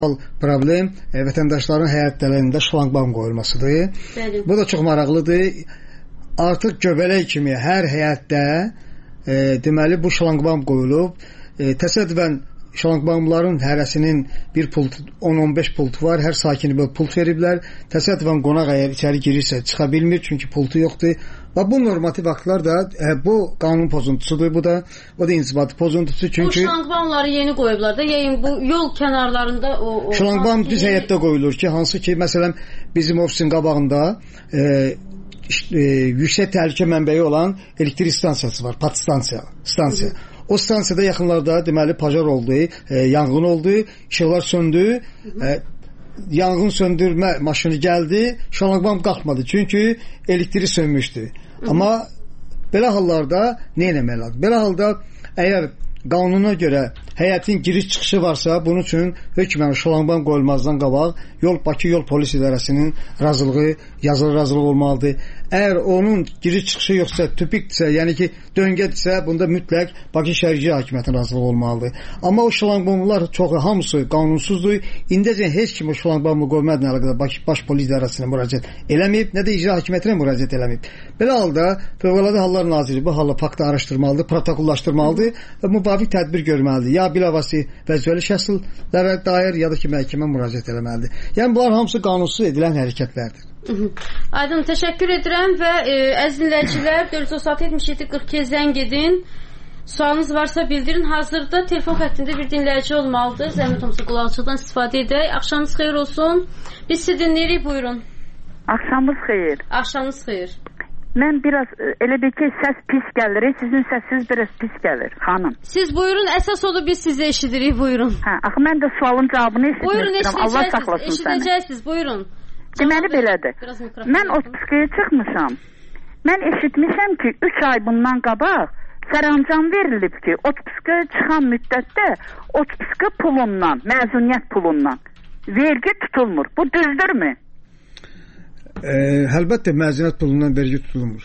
problem vətəndaşların həyətlərində şlanqbam qoyulmasıdır. Bəli. Bu da çox maraqlıdır. Artıq göbələk kimi hər həyətdə deməli bu şlanqbam qoyulub. Təsadüfən şlanqbamların hərəsinin bir pult, 10-15 pultu var. Hər sakini belə pult veriblər. Təsadüfən qonaq əgər içəri girirsə çıxa bilmir, çünki pultu yoxdur. Və bu normativ aktlar da bu qanun pozuntusudur. Bu da inzibati pozuntusu. Çünki bu şlanqbamları yeni qoyublar da. Yəni bu yol kənarlarında o şlanqbam düz həyətdə qoyulur ki, hansı ki, məsələn, bizim ofisin qabağında yüksək təhlükə mənbəyi olan elektrik stansiyası var, pat stansiya. O stansiyada yaxınlarda deməli pajar oldu, yanğın oldu, işıqlar söndü, yanğın söndürmə maşını gəldi, şlanqbam qalxmadı, çünki elektrik sönmüşdü. Amma belə hallarda nə etmək lazım? Belə halda əgər qanuna görə həyətin giriş-çıxışı varsa, bunun üçün hökmən şlanqbam qoyulmazdan qabaq Bakı Yol Polis İdarəsinin razılığı, yazılı razılıq olmalıdır. Əgər onun giriş-çıxışı yoxsa, tüpikdirsə, yəni ki, döngədirsə, bunda mütləq Bakı Şəhərcilik Hakimiyyətinin razılığı olmalıdır. Amma o şlanqbamlar çoxu, hamısı qanunsuzdur. İndicə heç kim o şlanqbamı qoymadığına əlaqədar Baş Polis İdarəsinə müraciət eləməyib, nə də İcra Hakimiyyətinə müraciət eləməyib. Belə halda Fövqəladə Hallar Naziri bu halı faktı araşdırmalıdır, protokollaşdırmalıdır və müvafiq tədbir görməlidir. Ya bilavasitə vəzifəli şəxslərə dair, ya da ki, məhkəmə müraciət eləməlidir. Yəni bunlar hamısı qanunsuz edilən hərəkətlərdir. Aydın, təşəkkür edirəm və əziz dinləyicilər 476-77-42 zəng edin. Sualınız varsa bildirin. Hazırda telefon xəttində bir dinləyici olmalıdır. Zəhmət olmasa qulaqçıdan istifadə edək. Axşamınız xeyir olsun. Biz sizi dinləyirik, buyurun. Axşamınız xeyir. Axşamınız xeyir. Mən biraz elə bir ki səs pis gəlir. Sizin səsiniz biraz pis gəlir, xanım. Siz buyurun, əsas olub biz sizi eşidirik, buyurun. Axı mən də sualın cavabını eşitmək buyurun, istəyirəm. Allah saxlasın səni. Eşidəcəksiniz, buyurun. Deməli belədir. Mən otpuskaya çıxmışam. Mən eşitmişəm ki, 3 ay bundan qabaq sərəncam verilib ki, otpuskaya çıxan müddətdə otpuska pulundan, məzuniyyət pulundan vergi tutulmur. Bu düzdürmü? Əlbəttə məzuniyyət pulundan vergi tutulmur.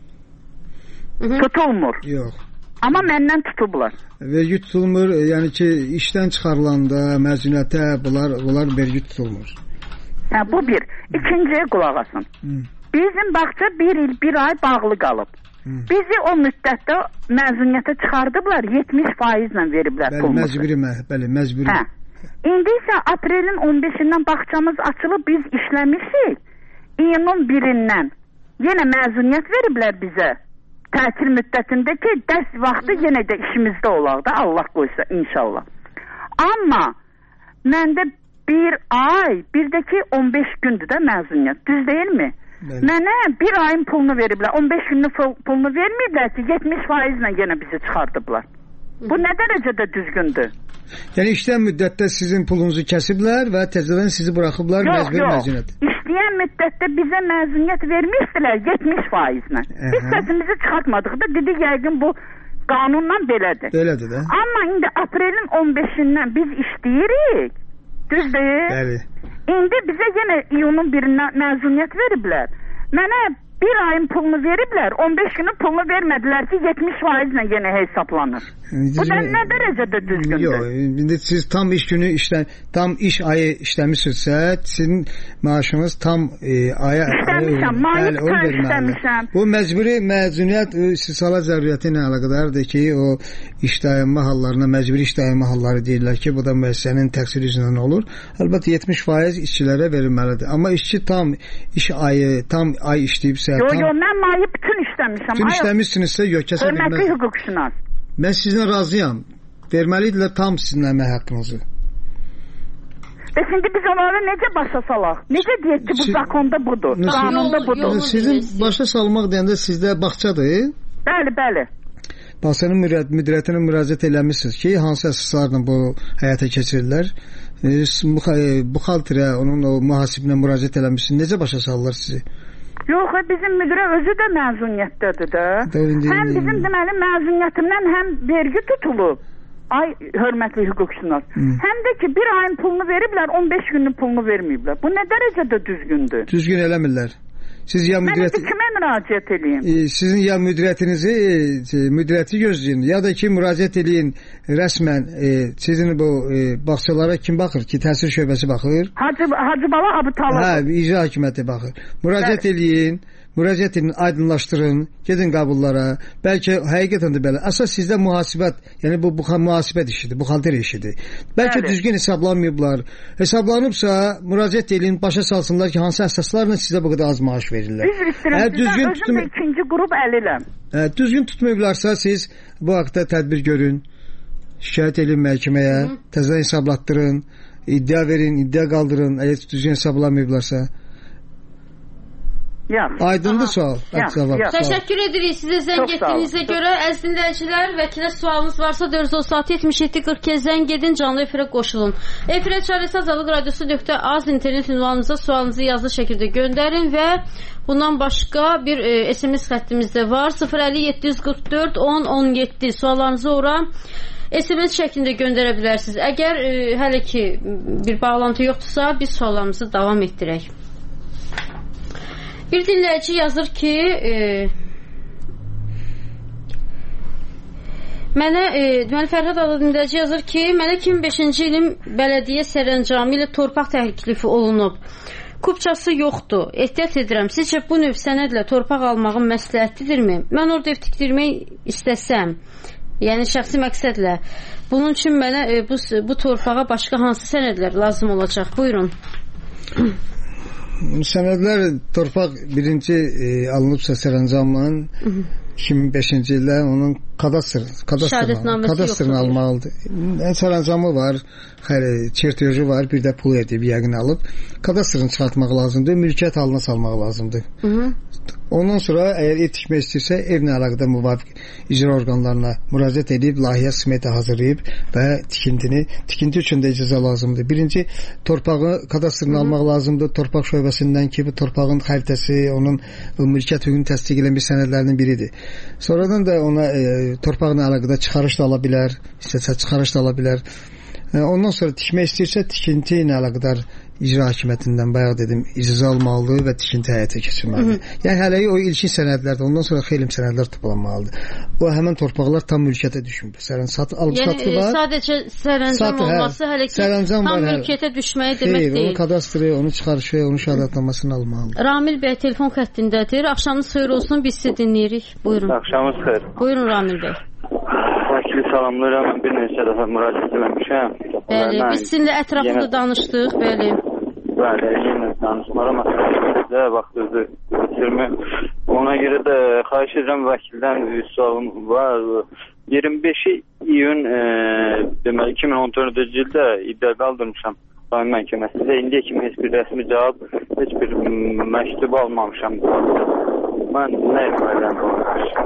Tutulmur. Yox. Amma məndən tutublar. Vergi tutulmur, yəni ki, işdən çıxarılanda məzuniyyətə bunlar vergi tutulmur. Hə, bu bir. İkinciyə qulaq asın. Bizim bağça 1 il 1 ay bağlı qalıb. Bizi o müddətdə məzuniyyətə çıxardıblar, 70%-lə veriblər pulumuzu. Bəli, məcburi. Hə. İndi isə aprelin 15-dən bağçamız açılıb, biz işləmişik. İyunun 1-dən yenə məzuniyyət veriblər bizə. Tətil müddətində ki, dərs vaxtı yenə də işimizdə olaq da, Allah qoysa inşallah. Amma məndə 1 ay, bir də ki 15 gündür də məzuniyyət. Düz deyilmi? Bəli. Mənə 1 ayın pulunu veriblər. 15 günlük pulunu verməyiblər ki, 70%-lə yenə bizi çıxardıblar. Bu nə dərəcədə düzgündür? Yəni işləyən müddətdə sizin pulunuzu kəsiblər və təzədən sizi buraxıblar məcburi məzuniyyət. İşləyən müddətdə bizə məzuniyyət vermişdilər 70%-lə. Biz səsimizi çıxartmadıq da, dedik yəqin bu qanunla belədir. Belədir də. Amma indi aprelin 15-dən biz işləyirik. Düzdür? Bəli. İndi bizə yenə iyunun 1-dən məzuniyyət veriblər. Mənə 1 ayın pulunu veriblər, 15 günün pulunu vermədilər ki, 70%-lə yenə hesablanır. Bu da nə dərəcədə düzgündür? Yox, indi siz tam iş günü tam iş ayı işləmişsinizsə, sizin maaşınız tam aya işləmişəm, mayıs işləmişəm. Bu məcburi məzuniyyət istisala zəruriyyəti ilə əlaqədardır ki, o iş dayanma hallarına, məcburi iş dayanma halları deyirlər ki, bu da müəssisənin təqsiri üzrə olur. Əlbəttə 70% işçilərə verilməlidir. Amma işçi tam iş ayı, tam ay işləyibsə, yox, mən mayı bütün işləmişəm. Bütün işləmişsinizsə, yox, kəsə bilməz. Hörmətli hüquqşünas. Mən sizinlə razıyam. Verməlidirlər tam sizin əmək haqqınızı. Və şimdi biz onları necə başa salaq? Necə deyək ki, bu zakonda budur, qanunda budur? Sizin başa salmaq deyəndə sizdə bağçadır? Bəli, bəli. Bağçanın müdiriyyətinə müraciət eləmişsiniz ki, hansı əsaslarla bu həyata keçirirlər? Buxalterə, onun o mühasibinə müraciət eləmişsiniz. Necə başa salırlar sizi? Yox, bizim müdirə özü də məzuniyyətdədir də. Həm bizim deməli məzuniyyətimdən həm vergi tutulub. Ay hörmətli hüquqşünas. Həm də ki 1 ayın pulunu veriblər, 15 günün pulunu verməyiblər. Bu nə dərəcədə düzgündür? Düzgün eləmirlər. Siz ya müdüriyət kimə müraciət edeyim? Sizin ya müdiriyyəti gözləyin, ya da ki müraciət edin rəsmən sizin bu bağçalara kim baxır ki, təhsil şöbəsi baxır? Hacı Bala Abıtalov. Hə, icra hakimiyyəti baxır. Müraciət edin, aydınlaşdırın, gedin qabullara. Bəlkə həqiqətən də belə. Əsas sizdə mühasibət, yəni bu mühasibət işidir, buxalter işidir. Bəlkə düzgün hesablanmayıblar. Hesablanıbsa müraciət edin, başa salsınlar ki, hansı əsaslarla sizə bu qədər az maaş verirlər. Biz istəyirəm, sizə ikinci qrup əliləm. Düzgün tutmayıblarsa siz bu haqda tədbir görün, şikayət edin məhkəməyə, təzədən hesablatdırın, iddia verin, iddia qaldırın, əgər düzgün hesablanmayıblarsa. Aydındır sual. Təşəkkür edirik sizə zəng etdiyinizə görə. Əziz dinləyicilər, vəkilə sualınız varsa 436-77-42 zəng edin, canlı efirə qoşulun. Efirə Çarəsizazalıq Radiosu.az internet ünvanınıza sualınızı yazılı şəkildə göndərin və bundan başqa bir SMS xəttimiz də var. 050-744-10-17 suallarınızı ora SMS şəklində göndərə bilərsiniz. Əgər hələ ki bir bağlantı yoxdursa, biz suallarımızı davam etdirək. Bir dinləyici yazır ki, deməli Fərhad adlı dinləyici yazır ki, mənə 2005-ci ilin bələdiyyə sərəncamı ilə torpaq təklifi olunub. Kupçası yoxdur. Ehtiyat edirəm. Sizcə bu növ sənədlə torpaq almağın məsləhətlidirmi? Mən orada ev tikdirmək istəsəm, yəni şəxsi məqsədlə, bunun üçün mənə bu torpağa başqa hansı sənədlər lazım olacaq? Buyurun. Sənədlər torpaq birinci alınıbsa sərəncamla 2005-ci ildə onun kadastrını almalıdır. Sərəncamı var, çertyoju var, bir də pul edib yəqin alıb. Kadastrını çıxartmaq lazımdır, mülkiyyət halına salmaq lazımdır. Ondan sonra əgər ev tikmək istəyirsə, evlə əlaqədar müvafiq icra orqanlarına müraciət edib, layihə smeta hazırlayıb və tikinti üçün də icazə lazımdır. Birinci, torpağı kadastrını almaq lazımdır. Torpaq şöbəsindən ki, bu torpağın xəritəsi, onun mülkiyyət hüququnu təsdiq edən bir sənədlərinin biridir. Sonradan da ona torpaqla əlaqədar çıxarış da ala bilər, istəsə çıxarış da ala bilər. Ondan sonra tikmək istəyirsə, tikinti ilə əlaqədar icra hakimiyyətindən bayaq dedim, icazə almalıdır və tikinti həyata keçirməlidir. Yəni hələyi o ilkin sənədlərdə, ondan sonra xeyli sənədlər toplanmalıdır. O həmin torpaqlar tam mülkiyyətə düşmür. Yəni sadəcə sərəncam olması hələ ki tam mülkiyyətə düşməyi demək deyil. Onun kadastri, onun çıxarışı, onun şəhadətnamasını almalıdır. Ramil bəy telefon xəttindədir. Axşamınız xeyir olsun, biz sizi dinləyirik. Buyurun. Axşamınız xeyir. Buyurun Ramil bəy. Vəkili salamlayıram. Mən bir neçə dəfə müraciət etmişəm. Bəli, biz sizinlə ətraflı danışdıq, bəli. Bəli, yenə danışmaram. Sizə vaxtınızı bitirmək. Ona görə də xahiş edirəm vəkildən bir sualım var. 25 iyun deməli 2014-cü ildə iddia qaldırmışam rayon məhkəməsində. İndiyə kimi heç bir rəsmi cavab, heç bir məktub almamışam. Mən nə etməliyəm bu?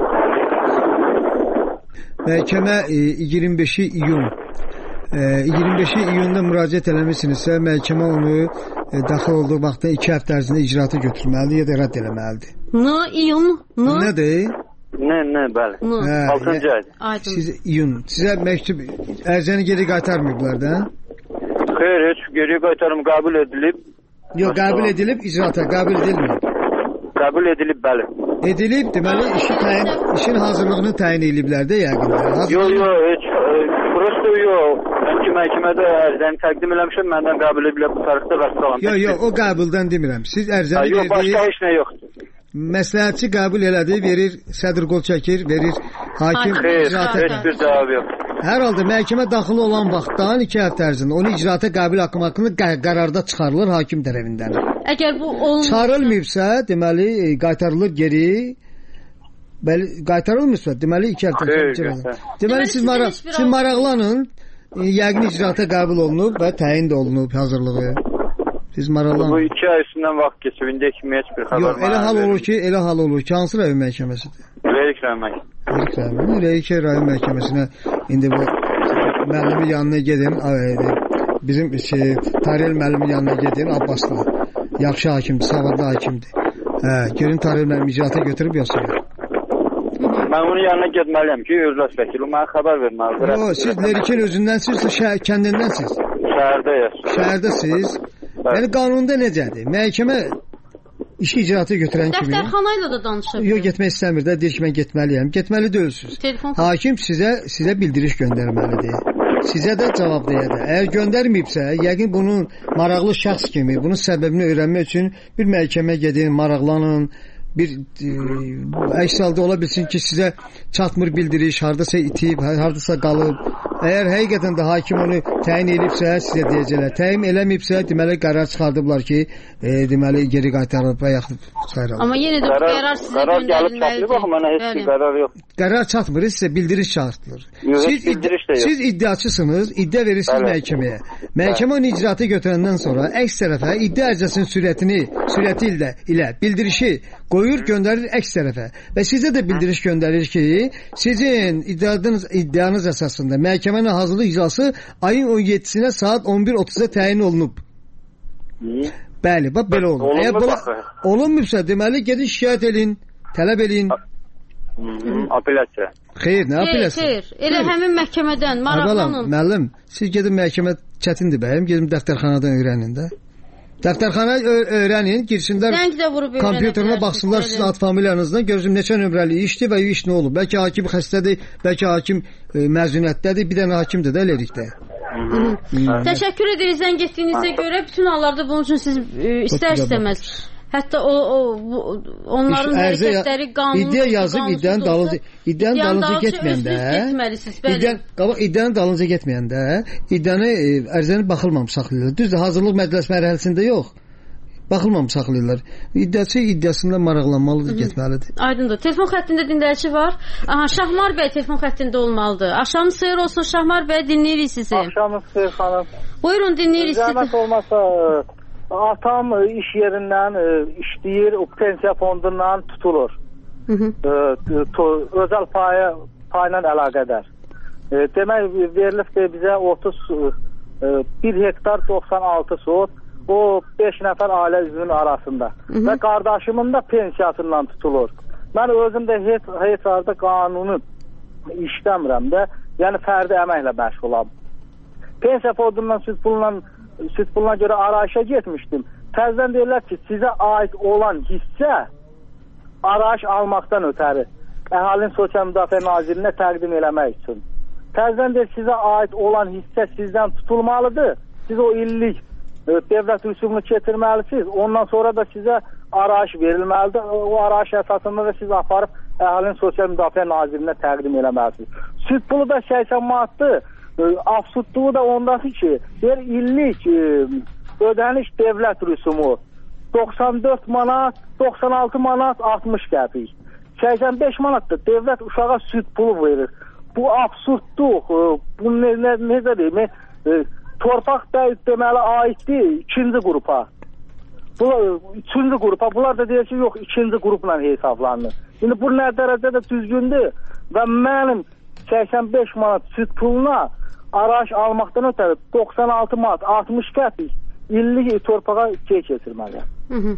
Məhkəmə 25 iyun 25 iyunda müraciət eləmişsinizsə, məhkəmə onu daxil olduğu vaxtda 2 həftə ərzində icraata götürməlidir ya da rədd eləməlidir. İyun? Nədir? Nə, bəli. 6-cı ay. Siz iyun. Sizə məktub ərizəni geri qaytarmayıblar da? Xeyr, heç geri qaytarım qəbul edilib. Yox, qəbul edilib, icraata qəbul edilməyib. Qəbul edilib, bəli. Edilib, deməli işin hazırlığını təyin ediblər də yəqin. Yox, heç prosto yox. Çünki məhkəmədə ərizəni təqdim eləmişəm, məndən qəbul edilib bu tarixdə vəssalam. Yox, o qəbuldan demirəm. Siz ərizəni yox, başqa heç nə yoxdur. Məsləhətçi qəbul elədi, verir, sədr qol çəkir, verir, hakim icraata. Heç bir cavab yox. Hər halda məhkəmə daxil olan vaxtdan 2 həftə ərzində onu icraata qəbul haqqında qərarda çıxarılır hakim tərəfindən. Əgər bu çıxarılmayıbsa, deməli qaytarılır geri. Bəli, qaytarılmırsa, deməli 2 həftə sonra. Deməli siz maraqlanın. Yəqin icraata qəbul olunub və təyin də olunub hazırlığı. Siz maraqlanın. Bu 2 ay üstündən vaxt keçib, indiyə kimi heç bir xəbər var. Yox, elə hal olur ki, hansı rayon məhkəməsidir? Reyik rayon məhkəməsi. Reyik rayon məhkəməsinə indi bu müəllimin yanına gedin, bizim tarih müəllimin yanına gedin, Abbaslı. Yaxşı hakimdir, savadlı hakimdir. Görün tarih müəllim icraata götürüb yoxsa yox. Mən onun yanına getməliyəm ki, özləş vəkili, mənə xəbər verməlidir. Yox, siz Lerikin özündənsiniz, kəndindənsiniz? Şəhərdəyik. Şəhərdəsiz? Yəni qanunda necədir? Məhkəmə işi icraata götürən kimi dəftərxanayla da danışa bilər. Yox, getmək istəmir də, deyir ki, mən getməliyəm. Getməli deyilsiniz. Hakim sizə bildiriş göndərməlidir. Sizə də cavab deyədir. Əgər göndərməyibsə, yəqin bunun maraqlı şəxs kimi, bunun səbəbini öyrənmək üçün bir məhkəməyə gedin, maraqlanın. Bir əks halda ola bilsin ki, sizə çatmır bildiriş, hardasa itib, hardasa qalıb. Əgər həqiqətən də hakim onu təyin edibsə, sizə deyəcəklər. Təyin eləməyibsə, deməli qərar çıxardıblar ki, deməli geri qaytarılıb və yaxud çıxarılıb. Amma yenə də qərar sizə göndərilməlidir. Bax, mənə heç bir qərar yox. Qərar çatmır, sizə bildiriş çağırtılır. Siz iddiaçısınız, iddia verirsiniz məhkəməyə. Məhkəmə onu icraata götürəndən sonra əks tərəfə iddia icrasının sürəti ilə bildirişi qoyur, göndərir əks tərəfə. Və sizə də bildiriş göndərir ki, sizin iddianız əsasında məhkəmənin hazırlıq icrası ayın 17-sinə saat 11:30-da təyin olunub. Bəli, bax belə olur. Əgər olunmubsa, deməli gedin şikayət edin, tələb edin. Apellyasiya. Xeyr, nə apellyasiya? Xeyr, elə həmin məhkəmədən maraqlanın. Müəllim, siz gedin məhkəmə çətindir bəyim, gedin dəftərxanadan öyrənin də. Dəftərxana öyrənin, girsinlər kompüterinə baxsınlar sizin ad familiyanızdan, görürsün neçə nömrəli işdir və iş nə olub. Bəlkə hakim xəstədir, bəlkə hakim məzuniyyətdədir, bir dənə hakimdir də eləkdə. Təşəkkür edirik zəng etdiyinizə görə. Bütün hallarda bunun üçün siz istər-istəməz. Hətta onların hərəkətləri qanuni. İddia yazıb iddianın dalınca getməyəndə, iddianın dalınca getməyəndə, iddianı ərizəni baxılmamış saxlayırlar. Düzdür, hazırlıq məclis mərhələsində yox. Baxılmamış saxlayırlar. İddiaçı iddiasında maraqlanmalıdır, getməlidir. Aydındır. Telefon xəttində dinləyici var. Aha, Şahmar bəy telefon xəttində olmalıdır. Axşamınız xeyir olsun Şahmar bəy, dinləyirik sizi. Axşamınız xeyir xanım. Buyurun, dinləyirik sizi. Zəhmət olmasa atam iş yerindən işləyir, o pensiya fondundan tutulur. Özəl payla əlaqədar. Demək verilibdir bizə 1 hektar 96 sot, o 5 nəfər ailə üzvünün arasında. Və qardaşımın da pensiyasından tutulur. Mən özüm də heç arada qanunu işləmirəm də, yəni fərdi əməklə məşğulam. Pensiya fondundan süd puluna görə arayışa getmişdim. Təzdən deyirlər ki, sizə aid olan hissə arayış almaqdan ötəri Əhalinin Sosial Müdafiə Nazirinə təqdim eləmək üçün. Təzdən deyir, sizə aid olan hissə sizdən tutulmalıdır. Siz o illik dövlət rüsumunu keçirməlisiniz. Ondan sonra da sizə arayış verilməlidir. O arayış əsasında da siz aparıb Əhalinin Sosial Müdafiə Nazirinə təqdim eləməlisiniz. Süd pulu da 80 manatdır. Absurdluğu da ondadır ki, bir illik ödəniş dövlət rüsumu 94 manat, 96 manat, 60 qəpik. 85 manatdır dövlət uşağa süd pulu verir. Bu absurdluq, bu necə deyim, torpaq da deməli aiddir ikinci qrupa. Bu üçüncü qrupa, bunlar da deyir ki, yox, ikinci qrupla hesablanır. Şimdi bu nə dərəcədə düzgündür və mənim 85 manat süd puluna araç almaqdan ötəri 96 manat 60 qəpik illik torpağa keçirməliyəm.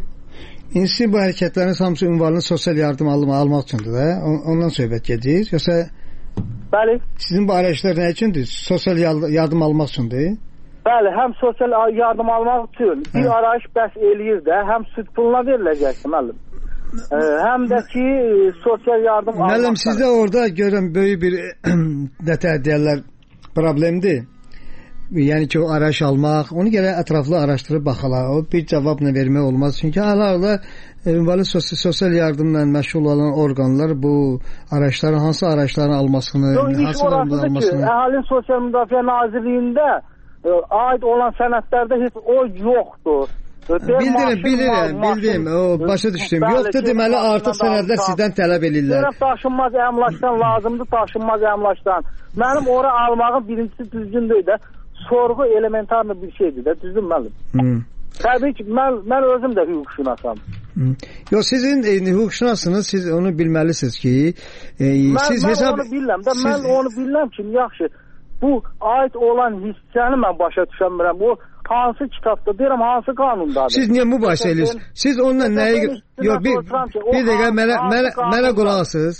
İndi sizin bu hərəkətlərin hamısı ünvanlı sosial yardım almaq üçündür də? Ondan söhbət gedir. Yoxsa bəli. Sizin bu arayışlar nə üçündür? Sosial yardım almaq üçündür? Bəli, həm sosial yardım almaq üçün bir arayış bəs eləyir də, həm süd puluna veriləcəkdir müəllim. Həm də ki sosial yardım almaq. Müəllim, sizdə orada görürəm böyük bir nətər deyərlər problemdir. Yəni ki, o arayış almaq, onu gələ ətraflı araşdırıb baxalar. O bir cavabla vermək olmaz. Çünki hala-hala ünvanlı sosial yardımla məşğul olan orqanlar bu arayışların, hansı arayışların almasını, hansı almasını... Əhalinin Sosial Müdafiə Nazirliyində aid olan sənədlərdə heç o yoxdur. Bildim, o başa düşdüm. Yoxdur deməli artıq sənədlər sizdən tələb edirlər. Daşınmaz əmlakdan lazımdır, daşınmaz əmlakdan. Mənim ora almağım birincisi düzgün deyil də, sorğu elementarlı bir şeydir də, düzdür müəllim? Təbii ki, mən özüm də hüquqşünasam. Yox, sizin hüquqşünasınız, siz onu bilməlisiniz ki, siz hesab... Mən onu biləm də, mən onu biləm ki, yaxşı, bu aid olan hissəni mən başa düşəmirəm. O hansı kitabda, deyirəm, hansı qanundadır? Siz niyə mübahisə edirsiniz? Siz onunla nəyi... Yox, bir dəqiqə mənə qulaq asınız.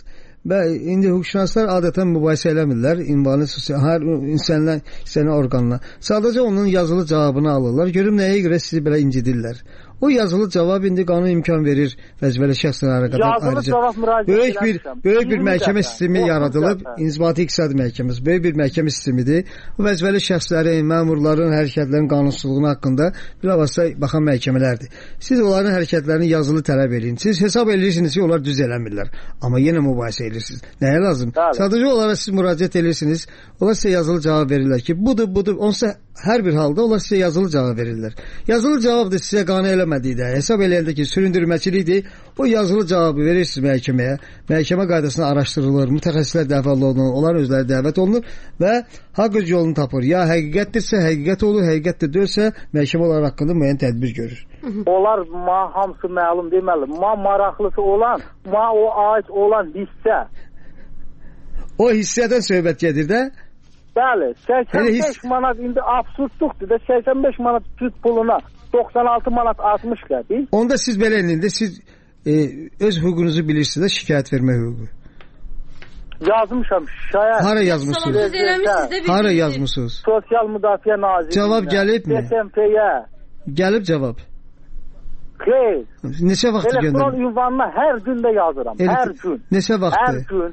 Və indi hüquqşünaslar adətən mübahisə eləmirlər ünvanı hər insanla orqanla. Sadəcə onun yazılı cavabını alırlar. Görüm nəyə görə sizi belə incidirlər. O yazılı cavab indi qanun imkan verir vəzifəli şəxslərə qədər ayrıca. Böyük bir məhkəmə sistemi yaradılıb, İnzibati İqtisadi Məhkəməsi böyük bir məhkəmə sistemidir. O vəzifəli şəxslərin, məmurların hərəkətlərinin qanunsuzluğu haqqında bilavasitə baxan məhkəmələrdir. Siz onların hərəkətlərini yazılı tələb edin. Siz hesab edirsiniz ki, onlar düz eləmirlər. Amma yenə mübahisə edirsiniz. Nəyə lazım? Sadəcə onlara siz müraciət edirsiniz. Onlar sizə yazılı cavab verirlər ki, budur. Onsa hər bir halda onlar sizə yazılı cavab verirlər. Yazılı cavab da sizə qane eləmədikdə, hesab eləyəndə ki, süründürməçilikdir, o yazılı cavabı verirsiniz məhkəməyə. Məhkəmə qaydasında araşdırılır, mütəxəssislər dəvət olunur, onlar özləri dəvət olunur və haqq öz yolunu tapır. Ya həqiqətdirsə, həqiqət olur, həqiqətdir deyilsə, məhkəmə onlar haqqında müəyyən tədbir görür. Onlar hamısı məlum deməli. Maraqlısı olan, o ait olan hissə. O hissədən söhbət gedir də. Bəli, 85 manat indi absurdluqdur da 85 manat süd puluna 96 manat 60 qəpik. Onda siz belə elində siz öz hüququnuzu bilirsiniz də şikayət vermə hüququ. Yazmışam şikayət. Hara yazmısınız? Hara yazmısınız? Sosial Müdafiə Nazirliyinə. Cavab gəlibmi? SMT-yə. Gəlib cavab. Xeyr. Neçə vaxt göndərin? Elektron ünvanına hər gün də yazıram. Hər gün. Neçə vaxt? Hər gün.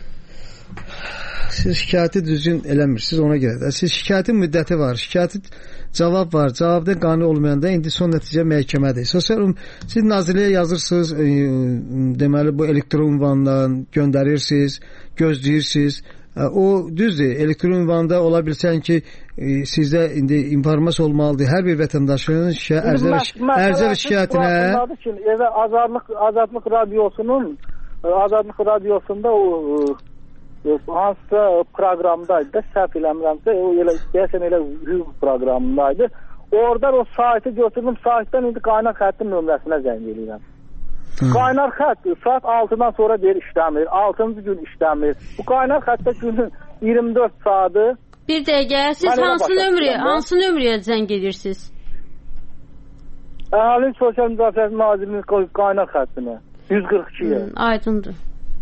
Siz şikayəti düzgün eləmirsiniz ona görə də. Siz şikayətin müddəti var, şikayətin cavab var. Cavabda qane olmayanda indi son nəticə məhkəmədir. Siz nazirliyə yazırsınız, deməli bu elektron ünvandan göndərirsiniz, gözləyirsiniz. O düzdür, elektron ünvanda ola bilsən ki, sizdə indi informasiya olmalıdır. Hər bir vətəndaşın ərizə və şikayətinə evə Azadlıq Radiosunda o hansısa proqramdaydı da, səhv eləmirəmsə, elə hüquq proqramındaydı. Oradan o saiti götürdüm, saitdən indi qaynar xəttin nömrəsinə zəng edirəm. Qaynar xətt saat 6-dan sonra deyir işləmir, 6-cı gün işləmir. Bu qaynar xəttdə günün 24 saatı. Bir dəqiqə, siz hansı nömrəyə zəng edirsiniz? Əhalinin Sosial Müdafiə Nazirliyinin qaynar xəttinə, 142-yə. Aydındır.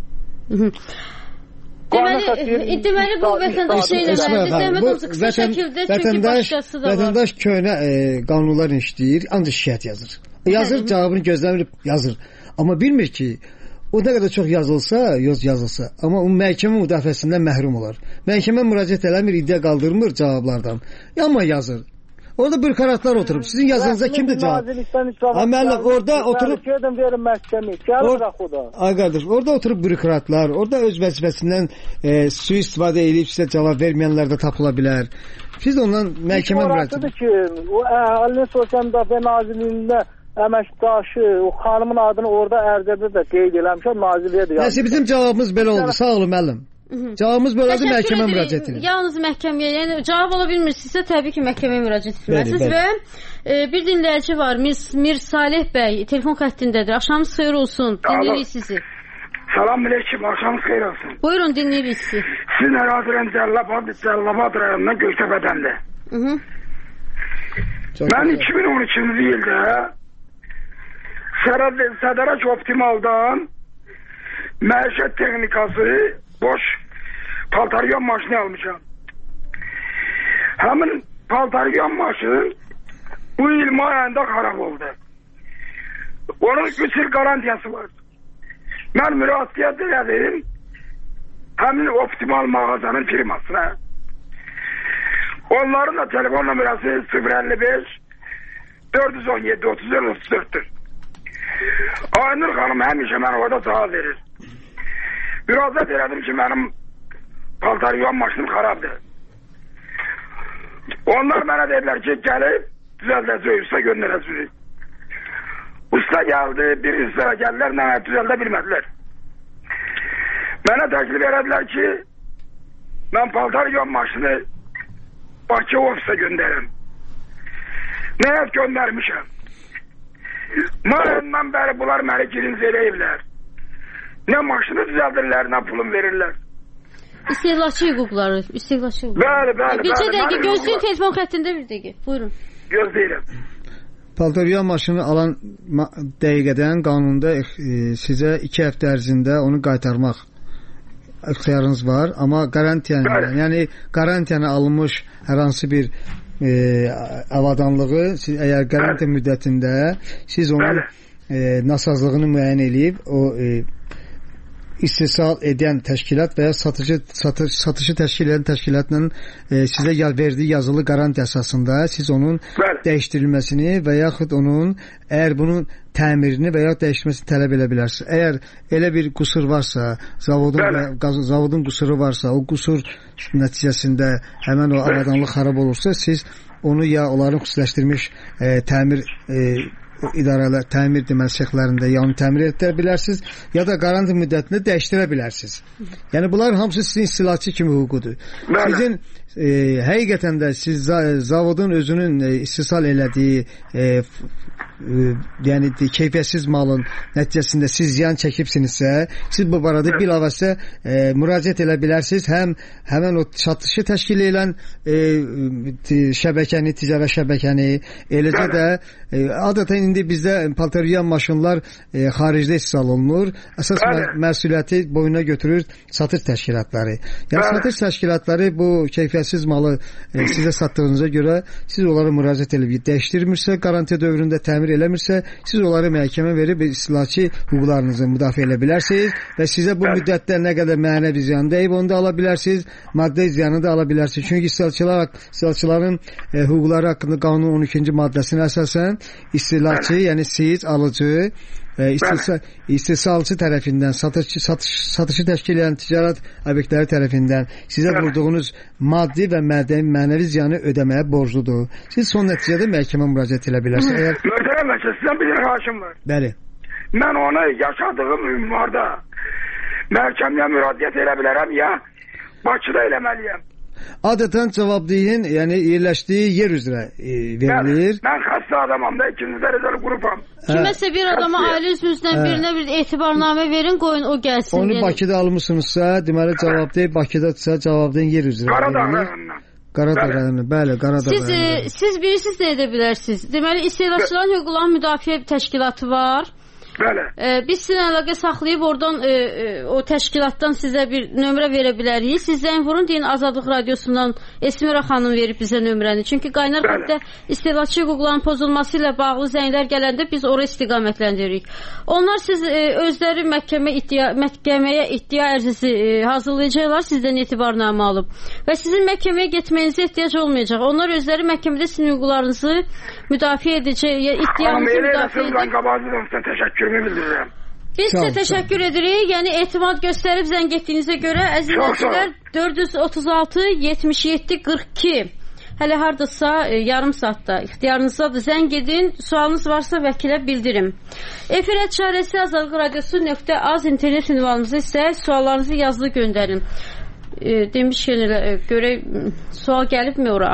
Deməli bu vətəndaş qısa şəkildə çünki başqası da var. Vətəndaş köhnə qanunlar işləyir, ancaq şikayət yazır. Yazır, cavabını gözləmir, yazır. Amma bilmir ki, o nə qədər çox yazılsa, amma o məhkəmə müdafiəsindən məhrum olar. Məhkəmə müraciət eləmir, iddia qaldırmır cavablardan. Amma yazır. Orada bürokratlar oturub. Sizin yazınıza kimdir cavab? Müəllim, orada oturub... verin məhkəmi, gəlir axuda. Ay qardaş, orada oturub bürokratlar, orada öz vəzifəsindən sui-istifadə edib sizə cavab verməyənlər də tapıla bilər. Siz ondan məhkəmə müraciət edin. Ki, o Əhalinin Sosial Müdafiə Nazirliyində əməkdaşı, o xanımın adını orada ərizədə də qeyd eləmişəm, nazirliyə də yazmışam. Bizim cavabımız belə oldu. Sağ olun, müəllim. Cavabımız belədir, məhkəmə müraciət edin. Yalnız məhkəməyə, yəni cavab ala bilmirsinizsə təbii ki, məhkəməyə müraciət etməlisiniz və bir dinləyici var, Mir Salih bəy, telefon xəttindədir. Axşamınız xeyir olsun, dinləyirik sizi. Salam aleyküm, axşamınız xeyir olsun. Buyurun, dinləyirik sizi. Sizin ərazilən Cəllabad rayonundan Göytəbədəndir. Mən 2012-ci ildə Sədərək Optimaldan məişət texnikası boş paltaryon maşını almışam. Həmin paltaryon maşını bu il may ayında xarab oldu. Onun 3 il garantiyası var. Mən müraciət edim həmin Optimal mağazanın firmasına. Onların da telefon nömrəsi 055 417 34'tür. Aynur xanım həmişə mən orada cavab verir. Müraciət elədim ki, mənim paltaryon maşınım xarabdır. Onlar mənə dedilər ki, gəlib düzəldəcək, usta göndərəcək. Usta gəldi, bir usta gəldilər, nə düzəldə bilmədilər. Mənə təklif elədilər ki, mən paltaryon maşını Bakı ofisa göndərim. Nəyət göndərmişəm. Mayından bəri bunlar məni girinci eləyiblər. Nə maşını düzəldirlər, nə pulum verirlər. İstehlakçı hüquqları, istehlakçı hüquqları. Bəli. Bir dəqiqə, gözləyin telefon xəttində bir dəqiqə. Buyurun. Gözləyirəm. Paltaryon maşını alan dəqiqədən qanunda sizə 2 həftə ərzində onu qaytarmaq ixtiyarınız var, amma yəni qarantiyanə alınmış hər hansı bir avadanlığı siz əgər qarantiya müddətində siz onun nasazlığını müəyyən edib o istehsal edən təşkilat və ya satışı təşkil edən təşkilatla sizə verdiyi yazılı qarantiya əsasında siz onun dəyişdirilməsini və yaxud onun əgər bunun təmirini və ya dəyişməsini tələb edə bilərsiniz. Əgər elə bir qüsur varsa, zavodun qüsuru varsa, o qüsur nəticəsində həmən o avadanlıq xarab olursa, siz onu ya onların xüsusiləşdirilmiş təmir idarələr, təmir deməli sexlərində ya onu təmir edə bilərsiniz, ya da qarantiya müddətində dəyişdirə bilərsiniz. Yəni bunlar hamısı sizin istihlakçı kimi hüququdur. Sizin həqiqətən də siz zavodun özünün istehsal elədiyi yəni keyfiyyətsiz malın nəticəsində siz ziyan çəkibsinizsə, siz bu barədə bilavasitə müraciət edə bilərsiniz. Həmən o satışı təşkil edən şəbəkəni, ticarət şəbəkəni, eləcə də adətən indi bizdə paltaryan maşınlar xaricdə istehsal olunur. Əsas məsuliyyəti boyuna götürür satış təşkilatları. Yəni satış təşkilatları bu keyfiyyətsiz malı sizə satdığınıza görə siz onlara müraciət edib dəyişdirmirsə, qarantiya dövründə təmir eləmirsə, siz onları məhkəmə verib istihlakçı hüquqlarınızı müdafiə edə bilərsiniz və sizə bu müddətdə nə qədər mənəvi ziyan dəyib, onu da ala bilərsiniz, maddi ziyanı da ala bilərsiniz. Çünki istihlakçıların hüquqları haqqında qanunun 12-ci maddəsinə əsasən istihlakçı, yəni siz alıcı istehsalçı tərəfindən, satışı təşkil edən ticarət obyektləri tərəfindən sizə vurduğunuz maddi və mənəvi ziyanı ödəməyə borcludur. Siz son nəticədə məhkəmə müraciət edə bilərsiniz. Möhtərəm vəkil, sizdən bir xahişim var. Bəli. Mən onu yaşadığım ünvarda məhkəməyə müraciət edə bilərəm ya Bakıda eləməliyəm. Adətən cavabdehin, yəni yerləşdiyi yer üzrə verilir. Mən xəstə adamam da, ikinci dərəcəli qrupam. Kiməsə bir adama ailə üzvünüzdən birinə bir etibarnamə verin, qoyun o gəlsin. Onu Bakıda almışsınızsa, deməli cavabdeh Bakıdadırsa, cavabdehin yer üzrə verilir. Qaradağ rayonu, bəli, Qaradağ rayonu. Siz bilirsiniz nə edə bilərsiniz? Deməli, istehlakçıların hüquqlarının müdafiə təşkilatı var. Bəli. Biz sizinlə əlaqə saxlayıb oradan o təşkilatdan sizə bir nömrə verə bilərik. Siz zəng vurun, deyin Azadlıq Radiosundan Esmira xanım verib bizə nömrəni. Çünki qaynar xəttə istehlakçı hüquqlarının pozulması ilə bağlı zənglər gələndə biz ora istiqamətləndirik. Onlar siz özləri məhkəməyə iddia ərizəsi hazırlayacaqlar, sizdən etibarnamə alıb. Və sizin məhkəməyə getməyinizə ehtiyac olmayacaq. Onlar özləri məhkəmədə sizin hüquqlarınızı müdafiə edəcək, iddianızı müdafiə edəcək. Biz sizə təşəkkür edirik. Yəni etimad göstərib zəng etdiyinizə görə əziz dinləyicilər 436 77 42 hələ hardasa yarım saatda ixtiyarınızdadır. Zəng edin. Sualınız varsa vəkilə bildirin. Efirə çarəsi Azadlıq Radiosu.az internet ünvanımızı isə suallarınızı yazılı göndərin. Demişkən elə görək sual gəlibmi ora?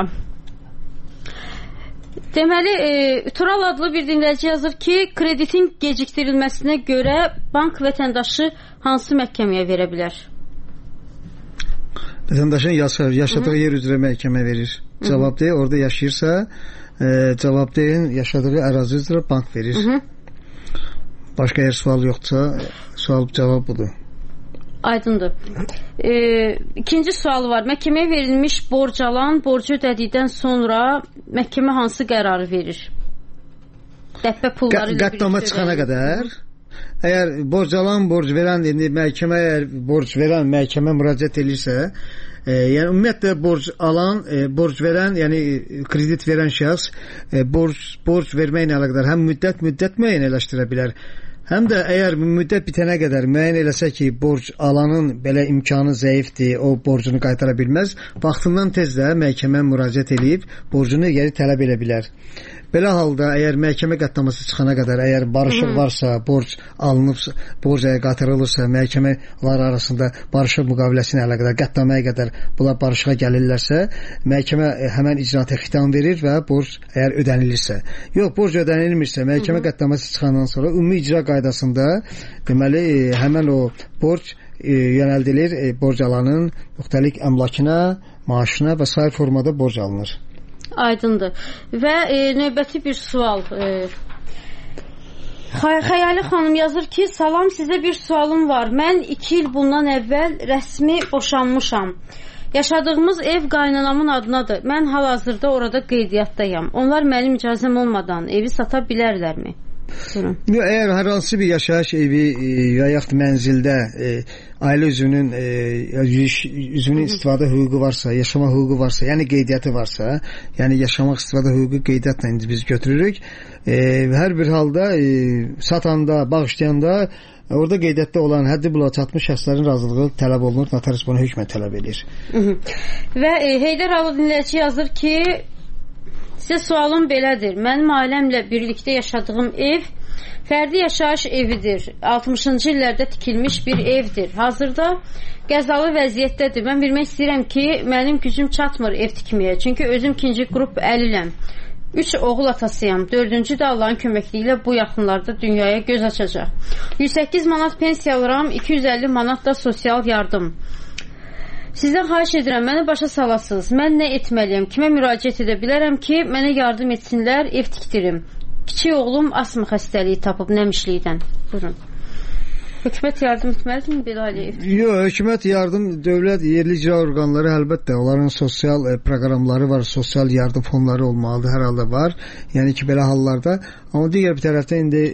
Deməli, Tural adlı bir dinləyici yazır ki, kreditin gecikdirilməsinə görə bank vətəndaşı hansı məhkəməyə verə bilər? Vətəndaşın yaşadığı yer üzrə məhkəmə verir. Cavabdeh orada yaşayırsa, cavabdehin yaşadığı ərazi üzrə bank verir. Başqa yer sual yoxdursa, sual cavab budur. Aydındır. İkinci sual var. Məhkəməyə verilmiş borc alan borcu ödədikdən sonra məhkəmə hansı qərarı verir? Dəbbə pulları ilə qatlama çıxana qədər. Əgər borc alan, borc verən, indi məhkəmə əgər borc verən məhkəmə müraciət edirsə, yəni ümumiyyətlə borc alan, borc verən, yəni kredit verən şəxs borc verməklə əlaqədar həm müddət müəyyənləşdirə bilər. Həm də əgər müddət bitənə qədər müəyyən eləsə ki, borc alanın belə imkanı zəifdir, o borcunu qaytara bilməz, vaxtından tez də məhkəmə müraciət edib borcunu geri tələb edə bilər. Belə halda əgər məhkəmə qətnaməsi çıxana qədər, əgər barışıq varsa, borc alınıbsa, borc qaytarılırsa, məhkəmələr arasında barışıq müqaviləsinə əlaqədar qətnaməyə qədər bunlar barışığa gəlirlərsə, məhkəmə həmən icraata xitam verir və borc əgər ödənilirsə. Yox, borc ödənilmirsə, məhkəmə qətnaməsi çıxandan sonra ümumi icra qaydasında deməli həmən o borc yönəldilir borc alanın müxtəlif əmlakına, maaşına və sair formada borc alınır. Aydındır. Və növbəti bir sual. Xəyali xanım yazır ki, salam, sizə bir sualım var. Mən 2 il bundan əvvəl rəsmi boşanmışam. Yaşadığımız ev qaynanamın adınadır. Mən hal-hazırda orada qeydiyyatdayam. Onlar mənim icazəm olmadan evi sata bilərlərmi? Əgər hər hansı bir yaşayış evi və yaxud mənzildə ailə üzvünün istifadə hüququ varsa, yaşama hüququ varsa, yəni qeydiyyatı varsa, yəni yaşamaq istifadə hüququ qeydiyyatla indi biz götürürük. Hər bir halda satanda, bağışlayanda orada qeydiyyatda olan həddi buluğa çatmış şəxslərin razılığı tələb olunur. Notarius bunu hökmən tələb edir. Və Heydər Alı dinləyici yazır ki, sizə sualım belədir. Mənim ailəmlə birlikdə yaşadığım ev fərdi yaşayış evidir. 60-cı illərdə tikilmiş bir evdir. Hazırda qəzalı vəziyyətdədir. Mən bilmək istəyirəm ki, mənim gücüm çatmır ev tikməyə. Çünki özüm 2-ci qrup əliləm. 3 oğul atasıyam. 4-cü də Allahın köməkliyi ilə bu yaxınlarda dünyaya göz açacaq. 108 manat pensiya alıram, 250 manat da sosial yardım. Sizdən xahiş edirəm, məni başa salasınız. Mən nə etməliyəm? Kimə müraciət edə bilərəm ki, mənə yardım etsinlər, ev tikdirim. Kiçik oğlum asma xəstəliyi tapıb nəmişlikdən. Buyurun. Hökumət yardım etməlidir mi belə ailəyə? Yox, hökumət yardım, dövlət, yerli icra orqanları əlbəttə onların sosial proqramları var, sosial yardım fonları olmalıdır, hər halda var. Yəni ki, belə hallarda. Amma digər bir tərəfdən indi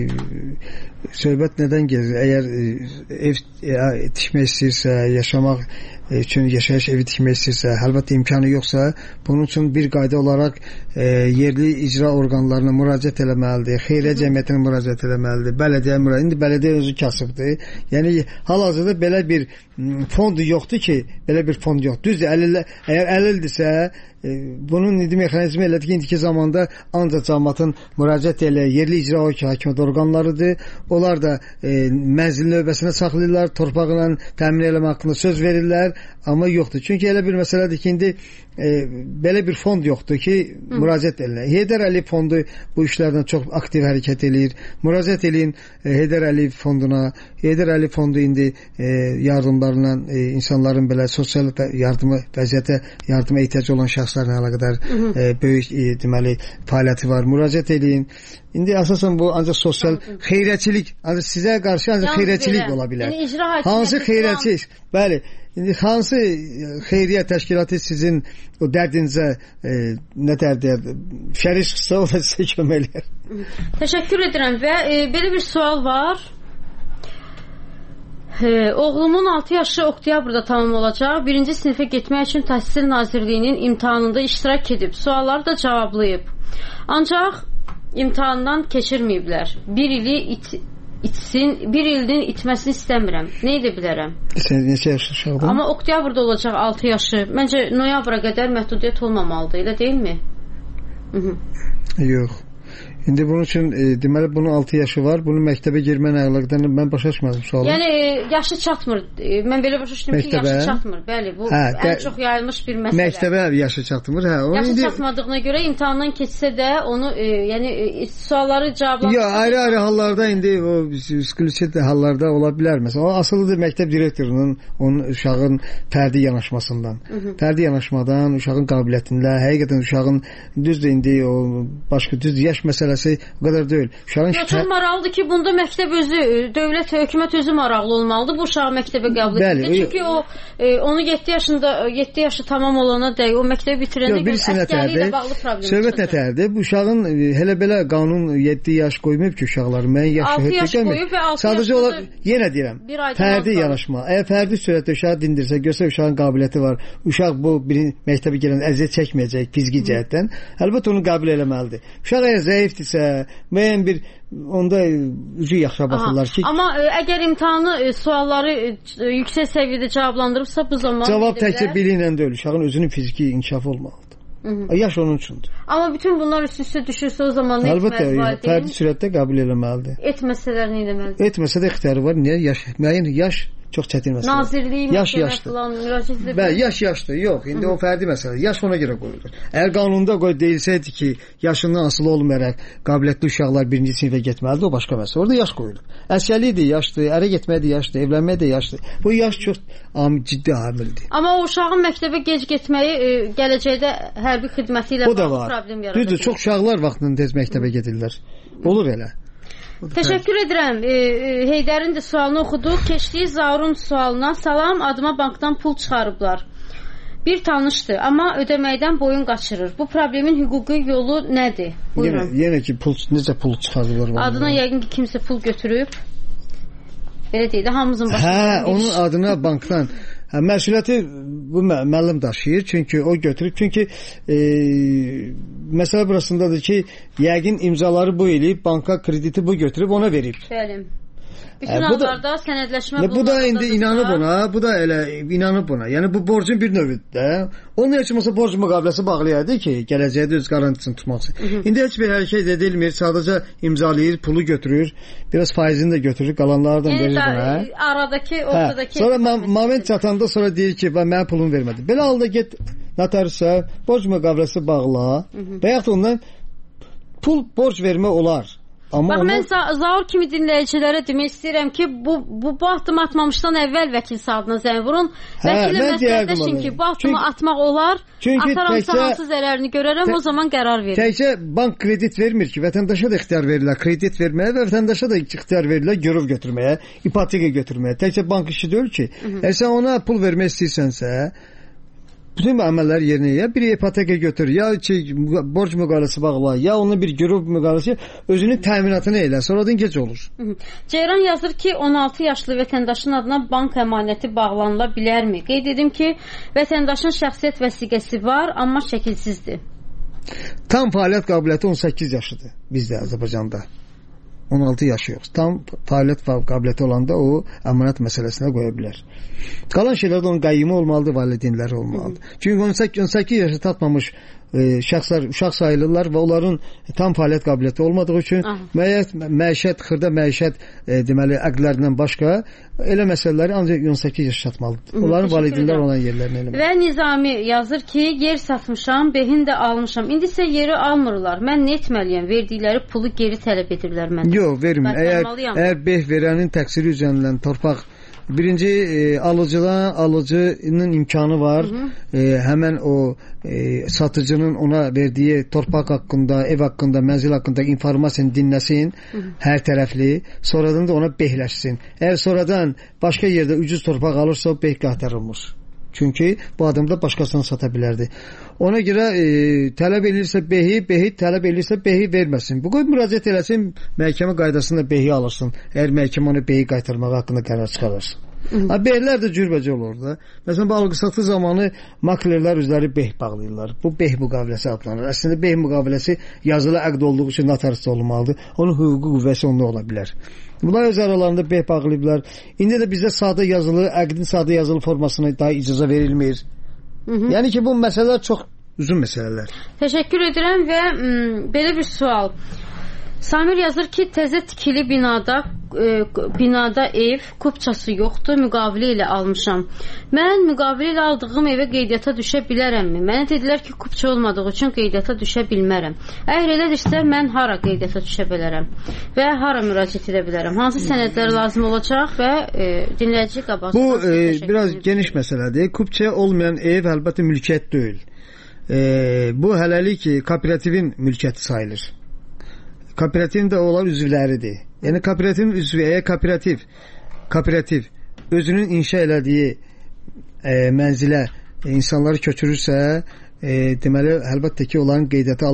söhbət nədən gedir? Əgər ev tikmək istəyirsə, yaşamaq üçün yaşayış evi tikmək istəyirsə, əlbəttə imkanı yoxsa, bunun üçün bir qayda olaraq yerli icra orqanlarına müraciət eləməlidir, xeyriyyə cəmiyyətinə müraciət eləməlidir, bələdiyyəyə müraciət. İndi bələdiyyə özü kasıbdır. Yəni hal-hazırda belə bir fond yoxdur ki, belə bir fond yoxdur. Düzdür, əgər əlildirsə, bunun indi mexanizmi elədir ki, indiki zamanda ancaq cəmiyyətin müraciət elə yerli icra hakimiyyət orqanlarıdır. Onlar da mənzil növbəsində saxlayırlar, torpaqla təmin eləmə haqqında söz verirlər, amma yoxdur. Çünki elə bir məsələdir ki, indi belə bir fond yoxdur ki, müraciət edirlər. Heydər Əliyev fondu bu işlərdən çox aktiv hərəkət edir. Müraciət edin Heydər Əliyev fonduna. Heydər Əliyev fondu indi yardımlarla insanların belə sosial yardıma, vəziyyətə yardıma ehtiyacı olan şəxslərlə əlaqədar böyük deməli fəaliyyəti var. Müraciət edin. İndi əsasən bu ancaq sosial xeyriyyəçilik, ancaq sizə qarşı ancaq xeyriyyəçilik ola bilər. Hansı xeyriyyəçilik? Bəli. İndi hansı xeyriyyə təşkilatı sizin o dərdinizə nə deyər, şərik çıxsa o da sizə kömək elər. Təşəkkür edirəm və belə bir sual var. Oğlumun 6 yaşı oktyabrda tamam olacaq. 1-ci sinifə getmək üçün Təhsil Nazirliyinin imtahanında iştirak edib. Sualları da cavablayıb. Ancaq imtahandan keçirməyiblər. Bir ilin itməsini istəmirəm. Nə edə bilərəm? Sən neçə yaşlı uşaqdır? Amma oktyabrda olacaq 6 yaşı. Məncə noyabra qədər məhdudiyyət olmamalıdır, elə deyilmi? Yox. İndi bunun üçün deməli bunun 6 yaşı var. Bunun məktəbə girmə əlaqədən mən başa düşmədim sualı. Yəni yaşı çatmır. Mən belə başa düşdüm ki, yaşı çatmır. Bəli, bu ən çox yayılmış bir məsələ. Məktəbə yaşı çatmır. Yaşı çatmadığına görə imtahandan keçsə də onu yəni sualları cavablandırır. Yox, ayrı-ayrı hallarda indi o ekskluziv hallarda ola bilər. Məsələn, o asılıdır məktəb direktorunun onun uşağın fərdi yanaşmasından. Fərdi yanaşmadan, uşağın qabiliyyətində, həqiqətən uşağın düzdür indi o başqa düzdür yaş məsələsi o qədər deyil. Çox maraqlıdır ki, bunda məktəb özü, dövlət, hökumət özü maraqlı olmalıdır bu uşağı məktəbə qəbul etməkdə. Çünki onu 7 yaşı tamam olana dək, o məktəbi bitirəndə əsgərliyi ilə bağlı problem çıxır. Söhbət nətərdir? Bu uşağın hələ belə qanun 7 yaş qoymayıb ki, uşaqları. Mən yaşı 6 yaş qoyub və 6 sadəcə olaraq yenə deyirəm, fərdi yanaşma. Əgər fərdi surətdə uşağı dindirsə, görsə uşağın qabiliyyəti var, uşaq bu məktəbə gələn əziyyət çəkməyəcək fiziki cəhətdən, əlbəttə onu qəbul eləməlidir. Uşaq əgər zəifdirsə, müəyyən bir onda üzü yaxşı baxırlar ki. Amma əgər imtahanı, sualları yüksək səviyyədə cavablandırıbsa, bu zaman cavab təkcə bili ilə deyil, uşağın özünün fiziki inkişafı olmalıdır. Yaş onun üçündür. Amma bütün bunlar üst-üstə düşürsə, o zaman nə etməli valideyn? Əlbəttə, fərdi surətdə qəbul eləməlidir. Etməsələr nə etməlidir? Etməsə də ixtiyarı var. Niyə? Müəyyən yaş çox çətin məsələ. Nazirliyi məsələ falan müraciət edə bilər. Bəli, yaşdır. Yox, indi o fərdi məsələ. Yaş ona görə qoyulur. Əgər qanunda deyilsəydi ki, yaşından asılı olmayaraq qabiliyyətli uşaqlar 1-ci sinifə getməlidir, o başqa məsələ. Orada yaş qoyulur. Əsgərlik də yaşdır, ərə getmək də yaşdır, evlənmək də yaşdır. Bu yaş çox ciddi amildir. Amma o uşağın məktəbə gec getməyi gələcəkdə hərbi xidməti ilə bağlı problem yaradır. Düzdür, çox uşaqlar vaxtında tez məktəbə gedirlər. Olur elə. Təşəkkür edirəm. Heydərin də sualını oxuduq. Keçdik Zaurun sualına. Salam, adıma bankdan pul çıxarıblar. Bir tanışdır, amma ödəməkdən boyun qaçırır. Bu problemin hüquqi yolu nədir? Buyurun. Yenə ki, necə pul çıxarırlar? Adına yəqin ki, kimsə pul götürüb. Belə deyil, hamımızın başına. Onun adına bankdan məsuliyyəti bu müəllim daşıyır. Çünki o götürüb. Çünki məsələ burasındadır ki, yəqin imzaları bu eləyib, banka krediti bu götürüb, ona verib. Bəli. Bütün hallarda sənədləşmə bu da indi inanıb ona, bu da elə inanıb ona. Yəni bu borcun bir növüdür də. Onun heç olmasa borc müqaviləsi bağlayırdı ki, gələcəkdə öz qarantisini tutmaq üçün. İndi heç bir hərəkət edilmir, sadəcə imzalayır, pulu götürür, biraz faizini də götürür, qalanlardan verir ona. Aradakı, ortadakı. Sonra moment çatanda sonra deyir ki, mən pulumu vermədim. Belə halda get notariusa, borc müqaviləsi bağla və yaxud ondan pul borc vermə olar. Bax, mən Zaur kimi dinləyicilərə demək istəyirəm ki, bu addım atmamışdan əvvəl vəkil saatına zəng vurun. Vəkilə məsləhətləşin ki, bu addımı atmaq olar, ataramsa hansı zərərini görərəm, o zaman qərar verir. Təkcə bank kredit vermir ki, vətəndaşa da ixtiyar verirlər kredit verməyə və vətəndaşa da ixtiyar verirlər görüv götürməyə, ipoteka götürməyə. Təkcə bank işi deyil ki, sən ona pul vermək istəyirsənsə, bütün əməlləri yerinə ya bir ipoteka götür, ya ki, borc müqaviləsi bağla, ya onun bir görüv müqaviləsi, özünün təminatını elə, sonradan gec olur. Ceyran yazır ki, 16 yaşlı vətəndaşın adına bank əmanəti bağlanıla bilərmi? Qeyd edim ki, vətəndaşın şəxsiyyət vəsiqəsi var, amma şəkilsizdir. Tam fəaliyyət qabiliyyəti 18 yaşıdır bizdə Azərbaycanda. 16 yaşı yox. Tam fəaliyyət qabiliyyəti olanda o əmanət məsələsinə qoya bilər. Qalan şeylərdə onun qəyyimi olmalıdır, valideynləri olmalıdır. Çünki 18 yaşı tatmamış şəxslər uşaq sayılırlar və onların tam fəaliyyət qabiliyyəti olmadığı üçün məişət, xırda məişət deməli əqdlərindən başqa elə məsələləri ancaq 18 yaş çatmalıdır. Onların valideynlər olan yerlərinə eləmək. Və Nizami yazır ki, yer satmışam, behin də almışam. İndi isə yeri almırlar. Mən nə etməliyəm? Verdikləri pulu geri tələb edirlər məndən. Yox, vermir. Əgər beh verənin təqsiri üzərindən torpaq birinci alıcının imkanı var. Həmən o satıcının ona verdiyi torpaq haqqında, ev haqqında, mənzil haqqında informasiyanı dinləsin, hər tərəfli. Sonradan da ona behləşsin. Əgər sonradan başqa yerdə ucuz torpaq alırsa, o beh qaytarılmır. Çünki bu adam da başqasına sata bilərdi. Ona görə tələb edirsə behi tələb edirsə behi verməsin. Bu qoy müraciət eləsin, məhkəmə qaydasında behi alırsın. Əgər məhkəmə onu behi qaytarmaq haqqında qərar çıxarır. Behlər də cürbəcə olur da. Məsələn, bu alqı-satqı zamanı maklerlər özləri beh bağlayırlar. Bu beh müqaviləsi adlanır. Əslində beh müqaviləsi yazılı əqd olduğu üçün notariusda olmalıdır. Onun hüquqi qüvvəsi onda ola bilər. Bunlar öz aralarında beh bağlayıblar. İndi də bizdə sadə yazılı, əqdin sadə yazılı formasına daha icazə verilmir. Yəni ki, bu məsələlər çox uzun məsələlər. Təşəkkür edirəm və belə bir sual. Samir yazır ki, təzə tikili binada ev, kupçası yoxdur, müqavili ilə almışam. Mən müqavili ilə aldığım evə qeydiyyata düşə bilərəmmi? Mənə dedilər ki, kupça olmadığı üçün qeydiyyata düşə bilmərəm. Əgər elədirsə, mən hara qeydiyyata düşə bilərəm və hara müraciət edə bilərəm? Hansı sənədlər lazım olacaq və dinləyici qabaq. Bu biraz geniş məsələdir. Kupçaya olmayan ev əlbəttə mülkiyyət deyil. Bu hələlik kooperativin mülkiyyəti sayılır. Kooperativin də onlar üzvləridir. Yəni kooperativin üzvü, kooperativ özünün inşa elədiyi mənzilə insanları köçürürsə, deməli əlbəttə ki, onların qeydiyyata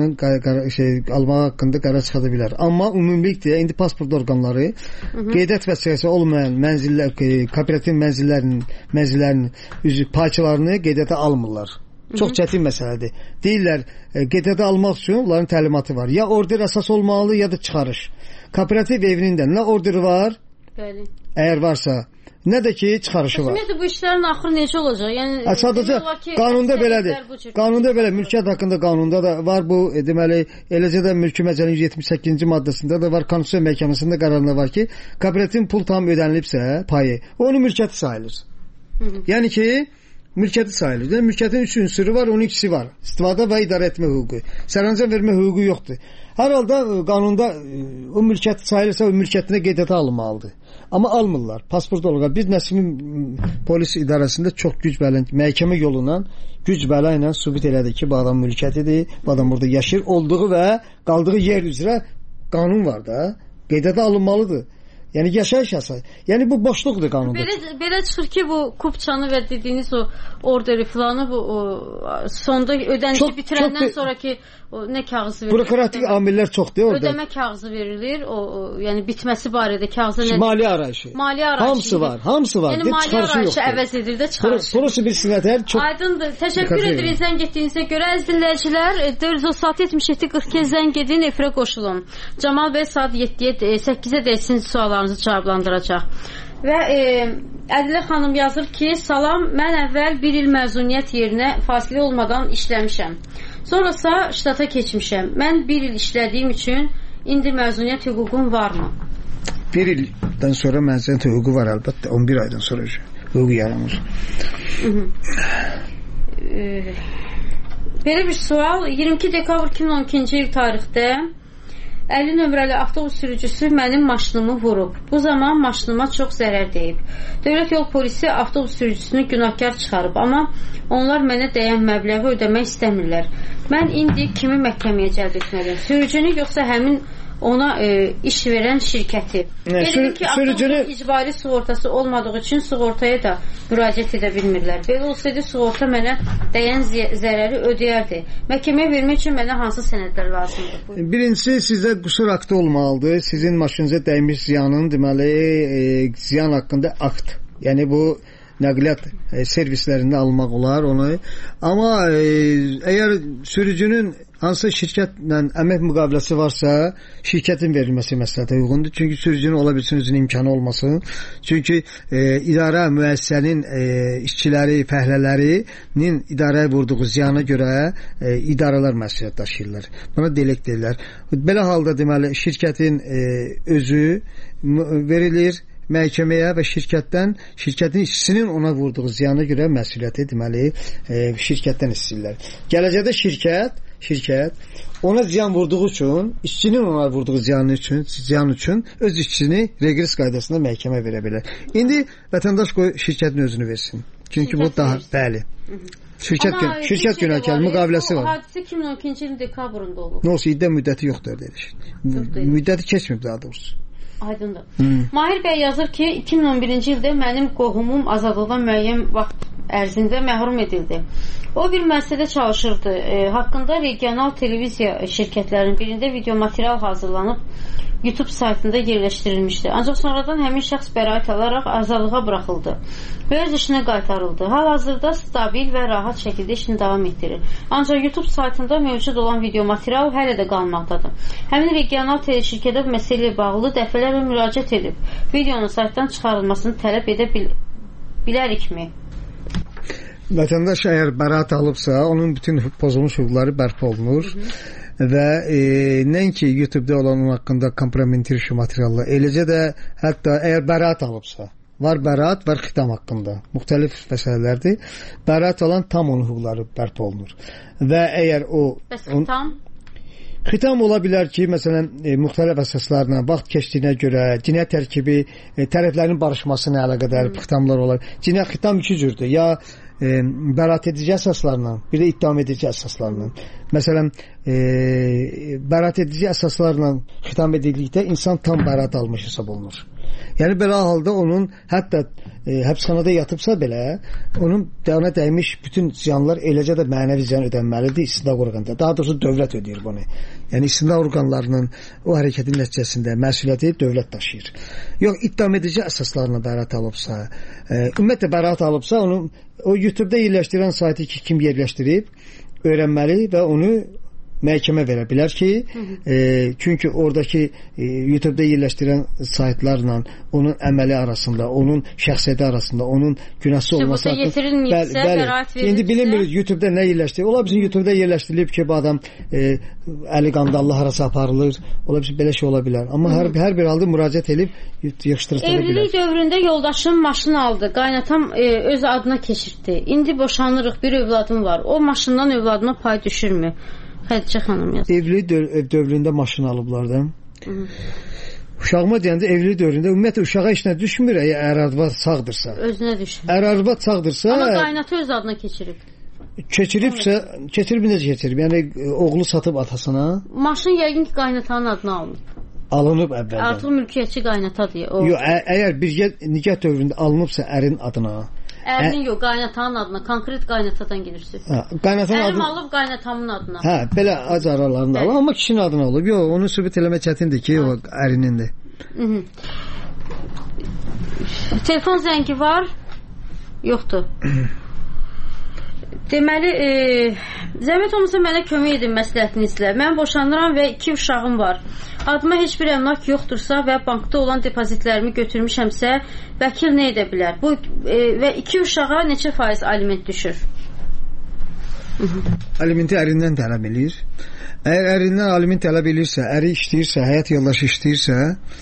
almaq haqqında qərar çıxarda bilər. Amma ümumilikdə indi pasport orqanları qeydiyyat vəsiqəsi olmayan mənzillər, kooperativ mənzillərinin parçalarını qeydiyyata almırlar. Çox çətin məsələdir. Deyirlər, qeydiyyata almaq üçün onların təlimatı var. Ya order əsas olmalı, ya da çıxarış. Kooperativ evinin də nə orderi var, əgər varsa, nə də ki, çıxarışı var. Ümumiyyətlə, bu işlərin axırı necə olacaq? Yəni, sadəcə qanunda belədir. Qanunda belə, mülkiyyət haqqında qanunda da var bu, deməli, eləcə də Mülki Məcəllənin 78-ci maddəsində də var, Konstitusiya Məhkəməsində qərarında var ki, kooperativin pul tam ödənilibsə, payı, onun mülkiyyəti sayılır. Yəni ki, mülkiyyəti sayılır. Yəni, mülkiyyətin 3 ünsürü var, onun ikisi var. İstifadə və idarə etmə hüququ. Sərəncam vermə hüququ yoxdur. Hər halda qanunda o mülkiyyət sayılırsa, o mülkiyyətinə qeydiyyata alınmalıdır. Amma almırlar. Pasport olarak biz Nəsimin polis idarəsində çox güc bələ, məhkəmə yolundan güc bələ ilə sübut elədi ki, bu adam mülkiyyətidir, bu adam burada yaşayır olduğu və qaldığı yer üzrə qanun var da. Qeydata alınmalıdır. Yəni yaşayış yasası. Yəni bu boşluqdur qanunda. Belə çıxır ki, bu kupçanı və dediyiniz o orderi filanı bu sonda ödənişi bitirəndən sonraki nə kağızı verilir? Bürokratik amillər çoxdur orada. Ödəmə kağızı verilir. Yəni bitməsi barədə kağızı nə? Maliyyə arayışı. Maliyyə arayışı. Hamısı var. Yəni maliyyə arayışı əvəz edir də çıxarışı. Burası bir sinətər çox. Aydındır. Təşəkkür edirik zəng etdiyinizə görə. Əziz dinləyicilər, 477-47 zəng edin, efirə qoşulun. Camal bəy saat 8-ə də sizin suallarınızı cavablandıracaq. Və Ədilə xanım yazır ki, salam, mən əvvəl 1 il məzuniyyət yerinə fasilə olmadan işləmişəm. Sonrasa ştata keçmişəm. Mən 1 il işlədiyim üçün indi məzuniyyət hüququm varmı? 1 ildən sonra məzuniyyət hüququ var əlbəttə. 11 aydan sonra hüquq yaranır. Belə bir sual. 22 dekabr 2012-ci il tarixdə 50 nömrəli avtobus sürücüsü mənim maşınımı vurub. Bu zaman maşınıma çox zərər deyib. Dövlət yol polisi avtobus sürücüsünü günahkar çıxarıb, amma onlar mənə dəyən məbləği ödəmək istəmirlər. Mən indi kimi məhkəməyə cəlb etməliyəm? Sürücünü yoxsa həmin ona iş verən şirkəti? Dedim ki, avtobusun icbari sığortası olmadığı üçün sığortaya da müraciət edə bilmirlər. Belə olsaydı sığorta mənə dəyən zərəri ödəyərdi. Məhkəməyə vermək üçün mənə hansı sənədlər lazımdır? Birincisi, sizdə qüsur aktı olmalıdır. Sizin maşınıza dəymiş ziyanın, deməli, ziyan haqqında akt. Yəni bu nəqliyyat servislərində almaq olar onu. Amma əgər sürücünün hansısa şirkətlə əmək müqaviləsi varsa, şirkətin verilməsi məsləhətə uyğundur. Çünki sürücünün ola bilsin özünün imkanı olmasın. Çünki idarə müəssisənin işçiləri, fəhlələrinin idarəyə vurduğu ziyana görə idarələr məsuliyyət daşıyırlar. Buna delek deyirlər. Belə halda deməli şirkətin özü verilir məhkəməyə və şirkətin işçisinin ona vurduğu ziyana görə məsuliyyəti deməli şirkətdən istəyirlər. Gələcəkdə şirkət ona ziyan vurduğu üçün, işçinin ona vurduğu ziyan üçün öz işçisini reqres qaydasında məhkəmə verə bilər. İndi vətəndaş qoy şirkətin özünü versin. Çünki bu daha bəli. Şirkət günahkar müqaviləsi var. Hadisə 2012-ci ilin dekabrında olub. Nə olsa iddia müddəti yoxdur deyilir. Müddəti keçmir daha doğrusu. Aydındır. Mahir bəy yazır ki, 2011-ci ildə mənim qohumum azadlıqdan müəyyən vaxt ərzində məhrum edildi. O bir müəssisədə çalışırdı. Haqqında regional televiziya şirkətlərinin birində video material hazırlanıb YouTube saytında yerləşdirilmişdi. Ancaq sonradan həmin şəxs bəraət alaraq azadlığa buraxıldı və öz işinə qaytarıldı. Hal-hazırda stabil və rahat şəkildə işini davam etdirir. Ancaq YouTube saytında mövcud olan video material hələ də qalmaqdadır. Həmin regional şirkətə bu məsələ ilə bağlı dəfələrlə müraciət edib. Videonun saytdan çıxarılmasını tələb edə bilərikmi? Vətəndaş əgər bəraət alıbsa, onun bütün pozulmuş hüquqları bərpa olunur. Və nəinki YouTube-da olan onun haqqında kompromitiriş materiallar, eləcə də hətta əgər bəraət alıbsa, var bəraət, var xitam haqqında müxtəlif məsələlərdir. Bəraət alan tam onun hüquqları bərpa olunur. Və əgər o xitam ola bilər ki, məsələn, müxtəlif əsaslarla, vaxt keçdiyinə görə, cinayət tərkibi, tərəflərin barışmasına əlaqədar xitamlar olar. Xitam iki cürdür. Ya bəraət edici əsaslarla, bir də ittiham edici əsaslarla. Məsələn, bəraət edici əsaslarla xitam edildikdə insan tam bəraət almış hesab olunur. Yəni belə halda onun hətta həbsxanada yatıbsa belə, onun ona dəymiş bütün ziyanlar eləcə də mənəvi ziyan ödənməlidir istintaq orqanında. Daha doğrusu dövlət ödəyir bunu. Yəni istintaq orqanlarının o hərəkətin nəticəsində məsuliyyəti dövlət daşıyır. Yox, ittiham edici əsaslarla bəraət alıbsa, ümumiyyətlə bəraət alıbsa, onu o YouTube-da yerləşdirən saytı kim yerləşdirib öyrənməli və onu məhkəmə verə bilər ki, çünki oradakı YouTube-da yerləşdirən saytlarla onun əməli arasında, onun şəxsiyyəti arasında, onun günahsız olması haqqında indi bilinmirik YouTube-da nə yerləşdirir. Ola bilsin YouTube-da yerləşdirilib ki, bu adam əli qandallı harasa aparılır. Ola bilsin belə şey ola bilər. Amma hər bir halda müraciət edib yığışdırılır. Evlilik dövründə yoldaşım maşın aldı. Qaynatam öz adına keçirtdi. İndi boşanırıq, bir övladım var. O maşından övladıma pay düşürmü? Xədicə xanım yazır. Evlilik dövründə maşın alıblar da. Uşağıma deyəndə evlilik dövründə ümumiyyətlə uşağa işinə düşmür əgər arvad sağdırsa. Özünə düşür. Əgər arvad sağdırsa... Amma qaynatı öz adına keçirib. Keçirib necə keçirib? Yəni oğlu satıb atasına. Maşın yəqin ki qaynatanın adına alınıb. alınıb əvvəldən. Artıq mülkiyyətçi qaynatadır. Yox, əgər birgə nikah dövründə alınıbsa ərin adına. Ərinin yox, qaynatanın adına, konkret qaynatadan gedirsiz. Qaynatan ərim alıb qaynatamın adına. Hə, belə ac aralarında alır, amma kişinin adına olub. Yox, onu sübut eləmək çətindir ki, o ərinindir. Telefon zəngi var? Yoxdur. Deməli, zəhmət olmasa mənə kömək edin məsləhətinizlə. Mən boşanıram və 2 uşağım var. Adıma heç bir əmlak yoxdursa və bankda olan depozitlərimi götürmüşəmsə, vəkil nə edə bilər? Və 2 uşağa neçə faiz aliment düşür? Alimenti ərindən tələb edir. Əgər ərindən aliment tələb edirsə, əri işləyirsə, həyat yoldaşı işləyirsə,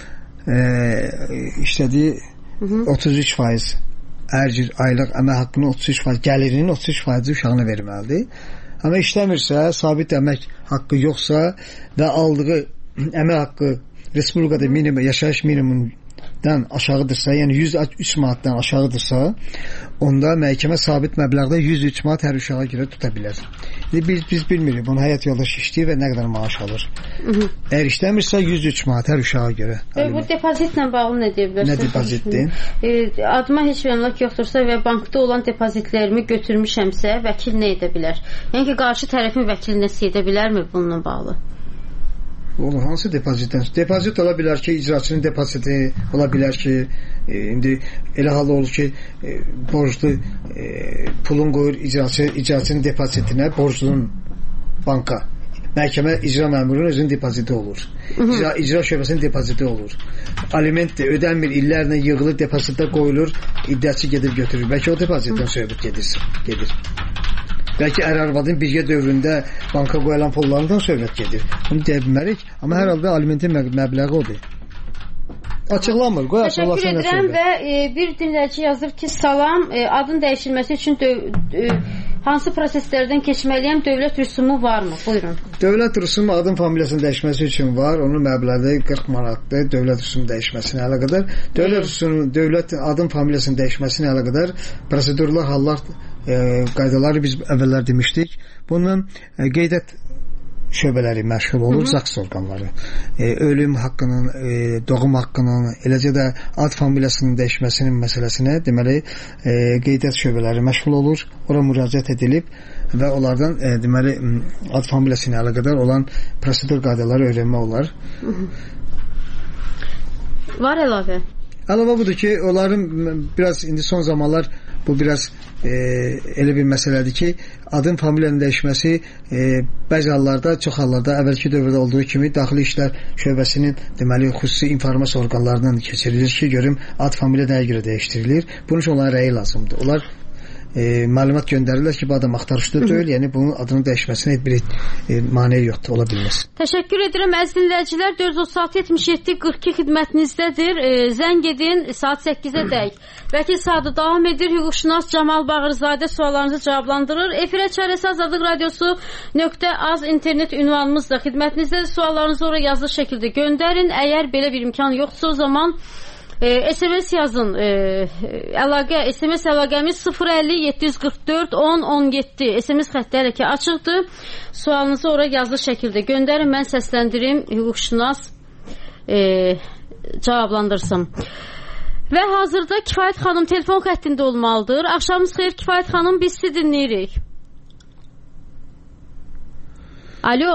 işlədiyi 33% hər cür aylıq əmək haqqının 33%, gəlirinin 33% uşağına verməlidir. Amma işləmirsə, sabit əmək haqqı yoxsa və aldığı əmək haqqı respublikada yaşayış minimumundan aşağıdırsa, yəni 103 manatdan aşağıdırsa, onda məhkəmə sabit məbləğdə 103 manat hər uşağa görə tuta bilər. Biz bilmirik, bunu həyat yoldaşı işləyir və nə qədər maaş alır. Əgər işləmirsə 103 manat hər uşağa görə. Bu depozitlə bağlı nə deyə bilərsiniz? Nə depozitdir? Adıma heç bir əmlak yoxdursa və bankda olan depozitlərimi götürmüşəmsə, vəkil nə edə bilər? Yəni ki, qarşı tərəfin vəkili nəsə edə bilərmi bununla bağlı? Olur, hansı depozitdən? Depozit ola bilər ki, icraçının depoziti, ola bilər ki, indi elə hal olur ki, borclu pulun qoyur icraçının depozitinə, borclunun banka. Məhkəmə icra məmurunun özünün depoziti olur. İcra şöbəsinin depoziti olur. Aliment də ödənmir, illərlə yığılır, depozitdə qoyulur, iddiaçı gedib götürür. Bəlkə o depozitdən söhbət gedir. Bəlkə ər-arvadın birgə dövründə banka qoyulan pullarından söhbət gedir. Bunu deyə bilmərik, amma hər halda alimentin məbləği odur. Açıqlamır, qoy açıqlasın. Təşəkkür edirəm və bir dinləyici yazır ki, salam, adın dəyişilməsi üçün hansı proseslərdən keçməliyəm, dövlət rüsumu varmı? Buyurun. Dövlət rüsumu adın familiyasının dəyişməsi üçün var, onun məbləği 40 manatdır, dövlət rüsumu dəyişməsinə əlaqədar. Dövlət adın familiyasının dəyişməsinə əlaqədar prosedurlar, hallar, qaydaları biz əvvəllər demişdik. Bunun qeydiyyat şöbələri məşğul olur, zaks orqanları. Ölüm haqqının, doğum haqqının, eləcə də ad familiyasının dəyişməsinin məsələsinə deməli qeydiyyat şöbələri məşğul olur. Ora müraciət edilib və onlardan deməli ad familiyası ilə əlaqədar olan prosedur qaydaları öyrənmək olar. Var əlavə? Əlavə budur ki, onların biraz indi son zamanlar bu biraz elə bir məsələdir ki, adın familiyanın dəyişməsi bəzi hallarda, çox hallarda əvvəlki dövrdə olduğu kimi Daxili İşlər Şöbəsinin deməli xüsusi informasiya orqanlarından keçirilir ki, görüm ad familiya nəyə görə dəyişdirilir. Bunun üçün onların rəyi lazımdır. Onlar məlumat göndərirlər ki, bu adam axtarışda deyil, yəni bunun adının dəyişməsinə heç bir maneə yoxdur, ola bilməz. Təşəkkür edirəm əziz dinləyicilər. 436-77-42 xidmətinizdədir. Zəng edin saat 8-ə dək. Vəkil saatı davam edir. Hüquqşünas Camal Bağırzadə suallarınızı cavablandırır. Efirə çarəsi Azadlıq Radiosu.az internet ünvanımızda xidmətinizdədir. Suallarınızı oraya yazılı şəkildə göndərin. Əgər belə bir imkan yoxsa o zaman SMS yazın. SMS əlaqəmiz 050-744-10-17. SMS xətti hələ ki açıqdır. Sualınızı oraya yazılı şəkildə göndərin. Mən səsləndirim. Hüquqşünas cavablandırsın. Və hazırda Kifayət xanım telefon xəttində olmalıdır. Axşamınız xeyir Kifayət xanım, biz sizi dinləyirik. Alo.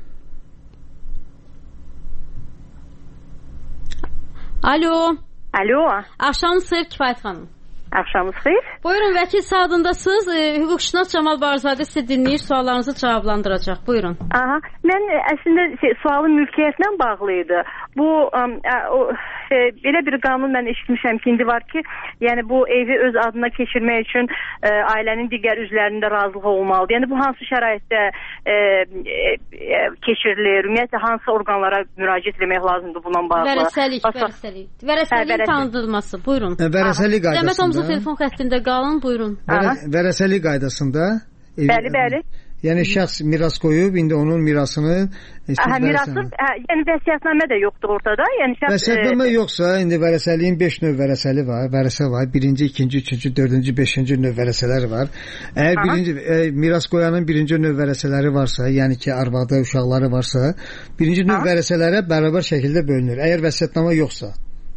Alo. Alo. Axşamınız xeyir Kifayət xanım. Axşamınız xeyir. Buyurun, vəkil saatındasınız. Hüquqşünas Camal Bağırzadə sizi dinləyir, suallarınızı cavablandıracaq. Buyurun. Aha, mən əslində sualın mülkiyyətlə bağlı idi. Bu belə bir qanun mən eşitmişəm ki, indi var ki, yəni bu evi öz adına keçirmək üçün ailənin digər üzvlərinin də razılığı olmalıdır. Yəni bu hansı şəraitdə keçirilir? Ümumiyyətlə hansı orqanlara müraciət etmək lazımdır bununla bağlı? Vərəsəliyin tanıdılması. Buyurun. Vərəsəlik qaydasında. Telefon xəttində qalın, buyurun. Vərəsəlik qaydasında Bəli. Yəni şəxs miras qoyub, indi onun mirasını mirası, yəni vəsiyyətnamə də yoxdur ortada. Yəni vəsiyyətnamə yoxsa, indi vərəsəliyin 5 növ vərəsəli var. Vərəsə var. 1-ci, 2-ci, 3-cü, 4-cü, 5-ci növ vərəsələr var. Əgər miras qoyanın 1-ci növ vərəsələri varsa, yəni ki, arvadı, uşaqları varsa, 1-ci növ vərəsələrə bərabər şəkildə bölünür. Əgər vəsiyyətnamə yoxsa.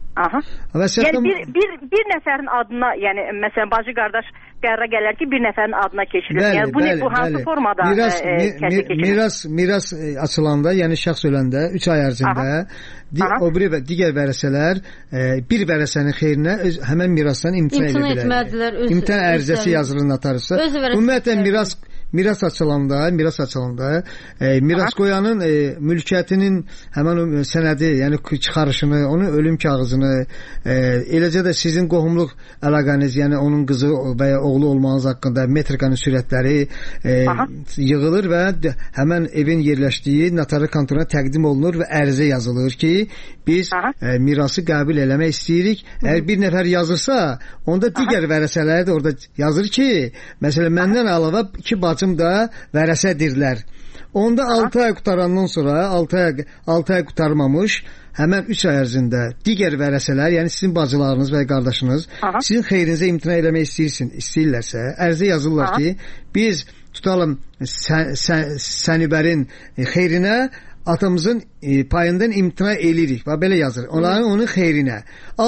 Yəni bir nəfərin adına, yəni məsələn bacı qardaş qərara gələr ki, bir nəfərin adına keçirilir. Yəni bu hansı formada miras açılanda, yəni şəxs öləndə 3 ay ərzində o biri və digər vərəsələr bir vərəsənin xeyrinə həmin mirasdan imtina edə bilər. İmtina ərizəsi yazılır notariusa. Ümumiyyətlə miras açılanda miras qoyanın mülkiyyətinin həmin o sənədi, yəni çıxarışını, onun ölüm kağızını, eləcə də sizin qohumluq əlaqəniz, yəni onun qızı və ya oğlu olmanız haqqında metrikanın sürətləri yığılır və həmin evin yerləşdiyi notari kontoruna təqdim olunur və ərizə yazılır ki, biz mirası qəbul eləmək istəyirik. Əgər bir nəfər yazırsa, onda digər vərəsələri də orada yazır ki, məsələn, məndən əlavə 2 bacım da vərəsədirlər. Onda 6 ay qutarandan sonra, 6 ay qutarmamış, həmən 3 ay ərzində digər vərəsələr, yəni sizin bacılarınız və qardaşınız sizin xeyrinizə imtina eləmək istəyirlərsə, ərizə yazırlar ki, biz tutalım Sənibərin xeyrinə atamızın payından imtina eləyirik. Və belə yazır. Onun xeyrinə.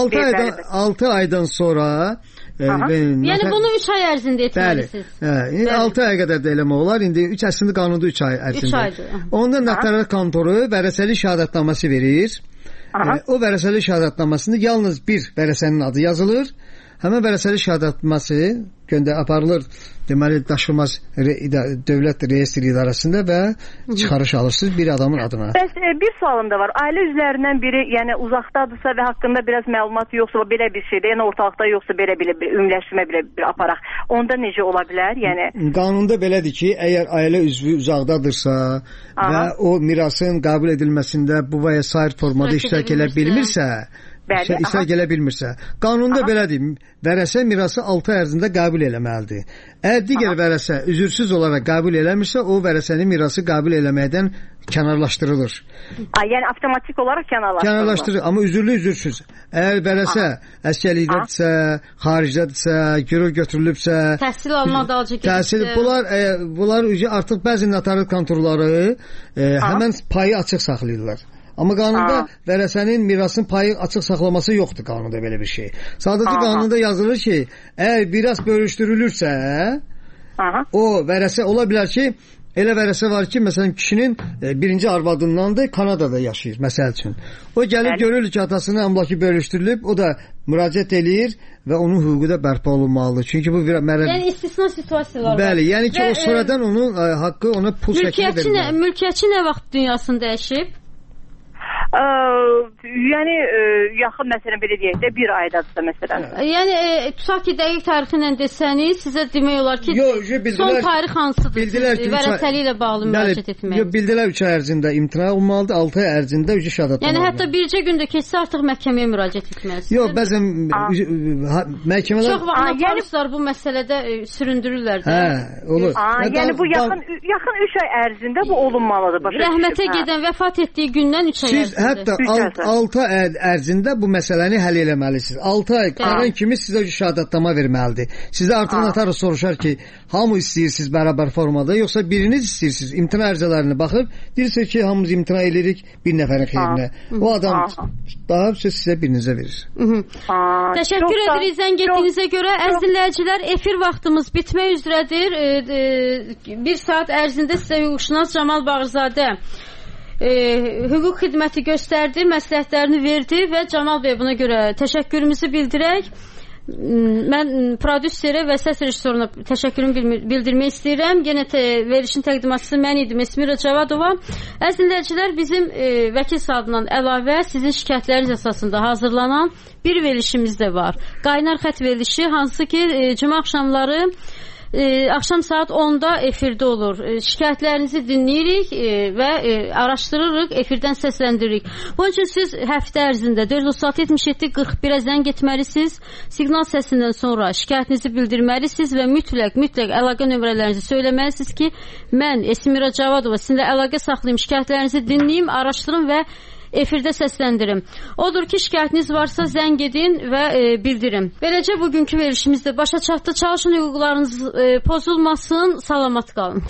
6 aydan sonra yəni bunu 3 ay ərzində etməlisiniz. Bəli. 6 aya qədər də eləmək olar. İndi əslində qanunda 3 ay ərzində. Onda notariat kontoru vərəsəli şəhadətnaməsi verir. O vərəsəli şəhadətnamasında yalnız bir vərəsənin adı yazılır. Həmin vərəsəli şəhadətnaməsi aparılır, deməli, daşınmaz dövlət reyestri idarəsində və çıxarış alırsınız bir adamın adına. Bəs bir sualım da var. Ailə üzvlərindən biri, yəni uzaqdadırsa və haqqında biraz məlumat yoxsa, belə bir şeydə, yəni ortalıqda yoxsa, belə bir ümumiləşdirmə bir aparaq. Onda necə ola bilər? Yəni qanunda belədir ki, əgər ailə üzvü uzaqdadırsa və o mirasın qəbul edilməsində bu və ya sair formada iştirak edə bilmirsə, qanunda belədir. Vərəsə mirası 6 ay ərzində qəbul eləməlidir. Əgər digər vərəsə üzürsüz olaraq qəbul eləmirsə, o vərəsənin mirası qəbul eləməkdən kənarlaşdırılır. Yəni avtomatik olaraq kənarlaşdırılır. Amma üzürsüz. Əgər vərəsə əsgərlikdədirsə, xaricdədirsə, girov götürülübsə, təhsil alma dalcı gedibsə, bunlar artıq bəzi notariat kontorları həmən payı açıq saxlayırlar. Amma qanunda vərəsənin mirasın payı açıq saxlaması yoxdur qanunda belə bir şey. Sadəcə qanunda yazılır ki, əgər miras bölüşdürülürsə, o vərəsə ola bilər ki, elə vərəsə var ki, məsələn, kişinin birinci arvadındandır, Kanadada yaşayır, məsəl üçün. O gəlib görür ki, atasının əmlakı bölüşdürülüb, o da müraciət eləyir və onun hüququ da bərpa olunmalıdır. Çünki bu yəni istisna situasiyalar var. Bəli, yəni ki, o sonradan onun haqqı ona pul şəkli verilir. Mülkiyyətçi nə vaxt dünyasını dəyişib? Yəni yaxın məsələn belə deyək də bir aydadırsa məsələn. Yəni tutaq ki, dəqiq tarixi ilə desəniz, sizə demək olar ki, son tarix hansıdır? Vərəsəli ilə bağlı müraciət etmək. Bildilər 3 ay ərzində imtina olmalıdır, 6 ay ərzində şəhadətnamə. Yəni hətta bircə gündə keçsə artıq məhkəməyə müraciət etməlisiniz. Yox, bəzən məhkəmələr çox vaxt notariuslar bu məsələdə süründürürlər də. Olur. Yəni bu yaxın 3 ay ərzində bu olunmalıdır. Rəhmətə gedən vəfat etdiyi gündən 3 ay ərzində. Hətta 6 ay ərzində bu məsələni həll eləməlisiniz. 6 ay qalan kimi sizə şəhadətnamə verməlidir. Sizə artıq notarius soruşar ki, hamı istəyirsiniz bərabər formada, yoxsa biriniz istəyirsiniz? İmtina ərizələrinə baxıb, deyirsiniz ki, hamımız imtina edirik bir nəfərin xeyrinə. O adam daha sizə birinizə verir. Təşəkkür edirik zəng etdiyinizə görə. Əziz dinləyicilər, efir vaxtımız bitmək üzrədir. 1 saat ərzində sizə hüquqşünas Camal Bağırzadə hüquq xidməti göstərdi, məsləhətlərini verdi və Camal bəy buna görə təşəkkürümüzü bildirək. Mən prodüserə və səs rejissoruna təşəkkürümü bildirmək istəyirəm. Yenə verilişin təqdimatçısı mən idim, Esmira Cavadova. Əziz dinləyicilər, bizim vəkil saatından əlavə sizin şikayətləriniz əsasında hazırlanan bir verilişimiz də var. Qaynar xətt verilişi, hansı ki, cümə axşamları axşam saat 10-da efirdə olur. Şikayətlərinizi dinləyirik və araşdırırıq, efirdən səsləndiririk. Bunun üçün siz həftə ərzində 436-77-41-ə zəng etməlisiniz. Siqnal səsindən sonra şikayətinizi bildirməlisiniz və mütləq əlaqə nömrələrinizi söyləməlisiniz ki, mən Esmira Cavadova sizinlə əlaqə saxlayım, şikayətlərinizi dinləyim, araşdırım və efirdə səsləndirim. Odur ki, şikayətiniz varsa zəng edin və bildirin. Beləcə bugünkü verilişimizdə başa çatdı. Çalışın hüquqlarınız pozulmasın. Salamat qalın.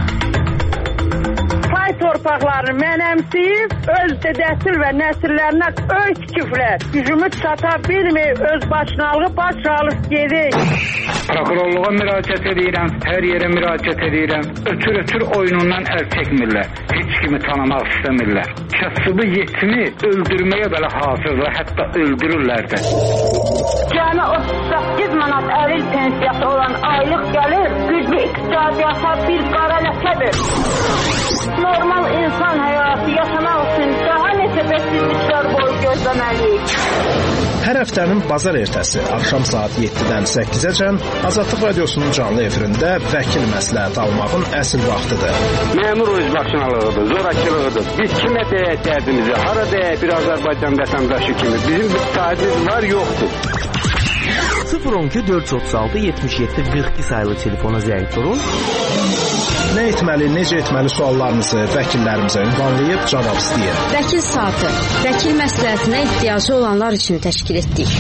Pay torpaqlarını mənəmsiyib, öz dədəsil və nəsillərinə öy tikiblər. Gücümü çata bilməyib, öz başınalığı baş alıb gedir. Prokurorluğa müraciət edirəm, hər yerə müraciət edirəm. Ötür oyunundan əl çəkmirlər. Heç kimi tanımaq istəmirlər. Kasıbı yetimi öldürməyə belə hazırlar, hətta öldürürlər də. Cəmi 38 manat əril pensiyası olan aylıq gəlir, güclü iqtisadiyyata bir qara ləkədir. Normal insan həyatı yaşamaq üçün daha neçə bəsizliklər boyu gözləməliyik. Hər həftənin bazar ertəsi axşam saat 7-dən 8-əcən Azadlıq Radiosunun canlı efirində vəkil məsləhət almağın əsl vaxtıdır. Məmur özbaşınalığıdır, zorakılığıdır. Biz kimə deyək dərdimizi, hara deyək bir Azərbaycan vətəndaşı kimi. Bizim bir sahibimiz var, yoxdur. 012 436 77 42 sayılı telefona zəng vurun. Nə etməli, necə etməli suallarınızı vəkillərimizə ünvanlayıb cavab istəyir. Vəkil saatı, vəkil məsləhətinə ehtiyacı olanlar üçün təşkil etdik.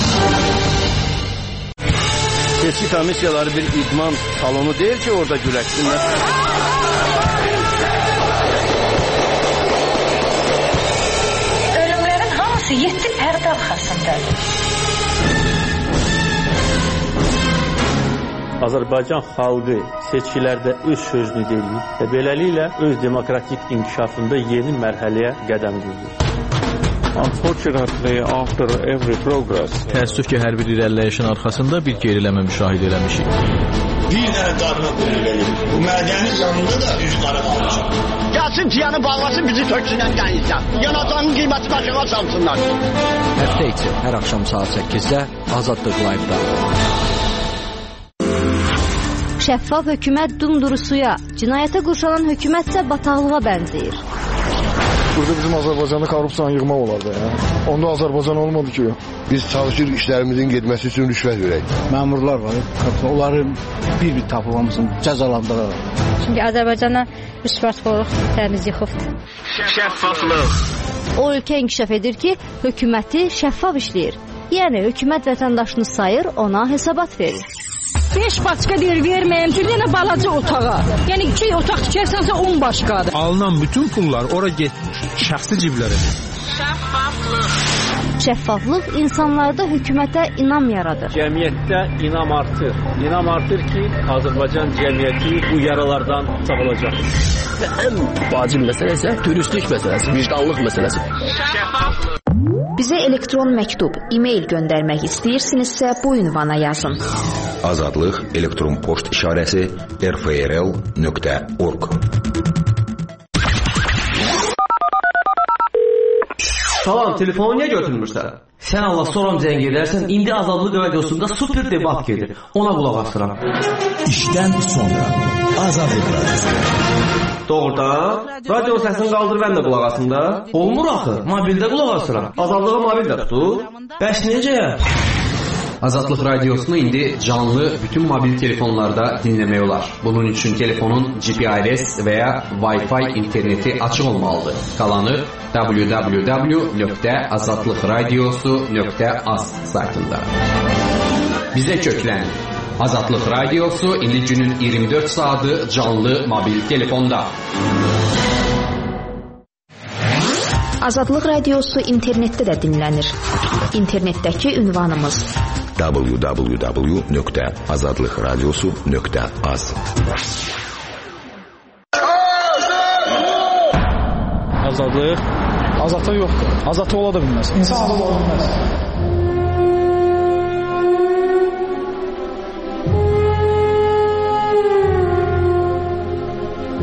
Seçki komissiyaları bir idman salonu deyil ki, orada güləksinlər. Ölümlərin hamısı 7 pərdə arxasındadır. Azərbaycan xalqı seçkilərdə öz sözünü deyir və beləliklə öz demokratik inkişafında yeni mərhələyə qədəm qoyur. Unfortunately, after every progress, təəssüf ki, hər bir irəliləyişin arxasında bir geriləmə müşahidə eləmişik. Bir dənə qarına qoyulur. Bu mədəni yanında da üz qara qalacaq. Gəlsin tiyanı bağlasın, bizi töksünən gəlirsən. Yanacağının qiyməti aşağı salsınlar. Həftə içi hər axşam saat 8-də Azadlıq Live-da. Şəffaf hökumət dumduru suya, cinayətə qurşanan hökumətsə bataqlığa bənzəyir. Burada bizim Azərbaycanda korrupsiyanı yığmaq olardı. Onda Azərbaycan olmadı ki. Biz çalışırıq işlərimizin getməsi üçün rüşvət verək. Məmurlar var, onların bir tapılmasını cəzalandırır. Çünki Azərbaycana rüşvətxorluq təmiz yıxıbdır. Şəffaflıq. O ölkə inkişaf edir ki, hökuməti şəffaf işləyir. Yəni hökumət vətəndaşını sayır, ona hesabat verir. 5 başqa deyir verməyəm, bir dənə balaca otağa. Yəni 2 otaq tikərsənsə 10 başqadır. Alınan bütün pullar ora getmir, şəxsi ciblərə. Şəffaflıq. Şəffaflıq insanlarda hökumətə inam yaradır. Cəmiyyətdə inam artır. İnam artır ki, Azərbaycan cəmiyyəti bu yaralardan sağolacaq. Və ən vacib məsələ isə dürüstlük məsələsi, vicdanlıq məsələsi. Şəffaflıq. Bizə elektron məktub, e-mail göndərmək istəyirsinizsə bu ünvana yazın. Azadlıq elektron poçt işarəsi rfrl.org. Salam, telefonu niyə götürmürsən? Sən Allah soram zəng edərsən, indi Azadlıq Radiosunda super debat gedir. Ona qulaq asıram. İşdən sonra Azadlıq Radiosu. Doğrudan, radio səsini qaldır, mən də qulaq asım da. Olmur axı, mobildə qulaq asıram. Azadlığı mobildə tutur. Bəs necə? Azadlıq Radiosunu indi canlı bütün mobil telefonlarda dinləmək olar. Bunun üçün telefonun GPRS və ya Wi-Fi interneti açıq olmalıdır. Qalanı www.azadlıqradiosu.az saytında. Bizə köklən. Azadlıq Radiosu indi günün 24 saatı canlı mobil telefonda. Azadlıq Radiosu internetdə də dinlənir. İnternetdəki ünvanımız www.azadlıqradiosu.az. Azadlıq? Azadlıq yoxdur. Azadlıq ola da bilməz. İnsanlıq ola bilməz.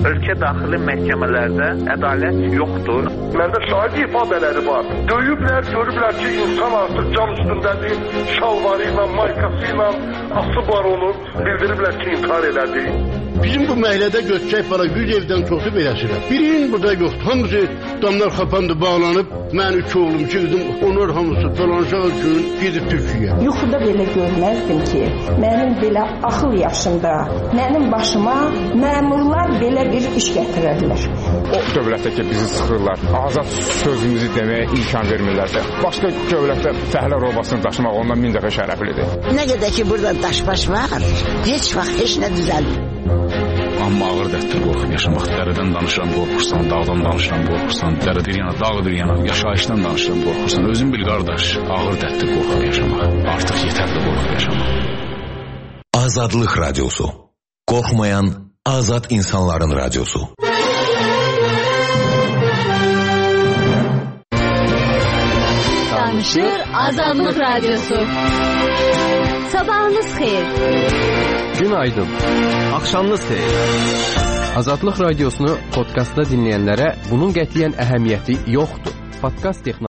ölkə daxili məhkəmələrdə ədalət yoxdur. Məndə şahid ifadələri var. Döyüblər, görüblər ki, insan artıq cam üstündədir, şalvarı ilə, maykası ilə asıblar onu, bildiriblər ki, intihar elədi. Bizim bu məhəllədə götürək para 100 evdən çoxu beləsidir. Birinin burada yoxdur. Hamısı damlar xapandı, bağlanıb. Mən 2 oğlum, 2 qızım, onlar hamısı dolanacaq üçün gedib Türkiyəyə. Yuxuda belə görməzdim ki, mənim belə axıl yaşımda, mənim başıma məmurlar belə bir iş gətirərlər. O dövlətdə ki, bizi sıxırlar, azad sözümüzü deməyə imkan vermirlər. Başqa dövlətdə fəhlə robasını daşımaq ondan 1000 dəfə şərəflidir. Nə qədər ki, burada daşbaş var, heç vaxt heç nə düzəlmir. Amma ağır dərddir qorxub yaşamaq. Dərədən danışıram, qorxursan, dağdan danışıram, qorxursan, dərədir yana, dağdır yana, yaşayışdan danışıram, qorxursan. Özün bil qardaş, ağır dərddir qorxub yaşamaq. Artıq yetərli qorxub yaşamaq. Azadlıq Radyosu. Qorxmayan azad insanların radyosu. Danışır Azadlıq Radyosu. Sabahınız xeyir. Günaydın. Axşamınız xeyir. Azadlıq Radiosunu podkastda dinləyənlərə bunun qətiyyən əhəmiyyəti yoxdur. Podkast texnologiyası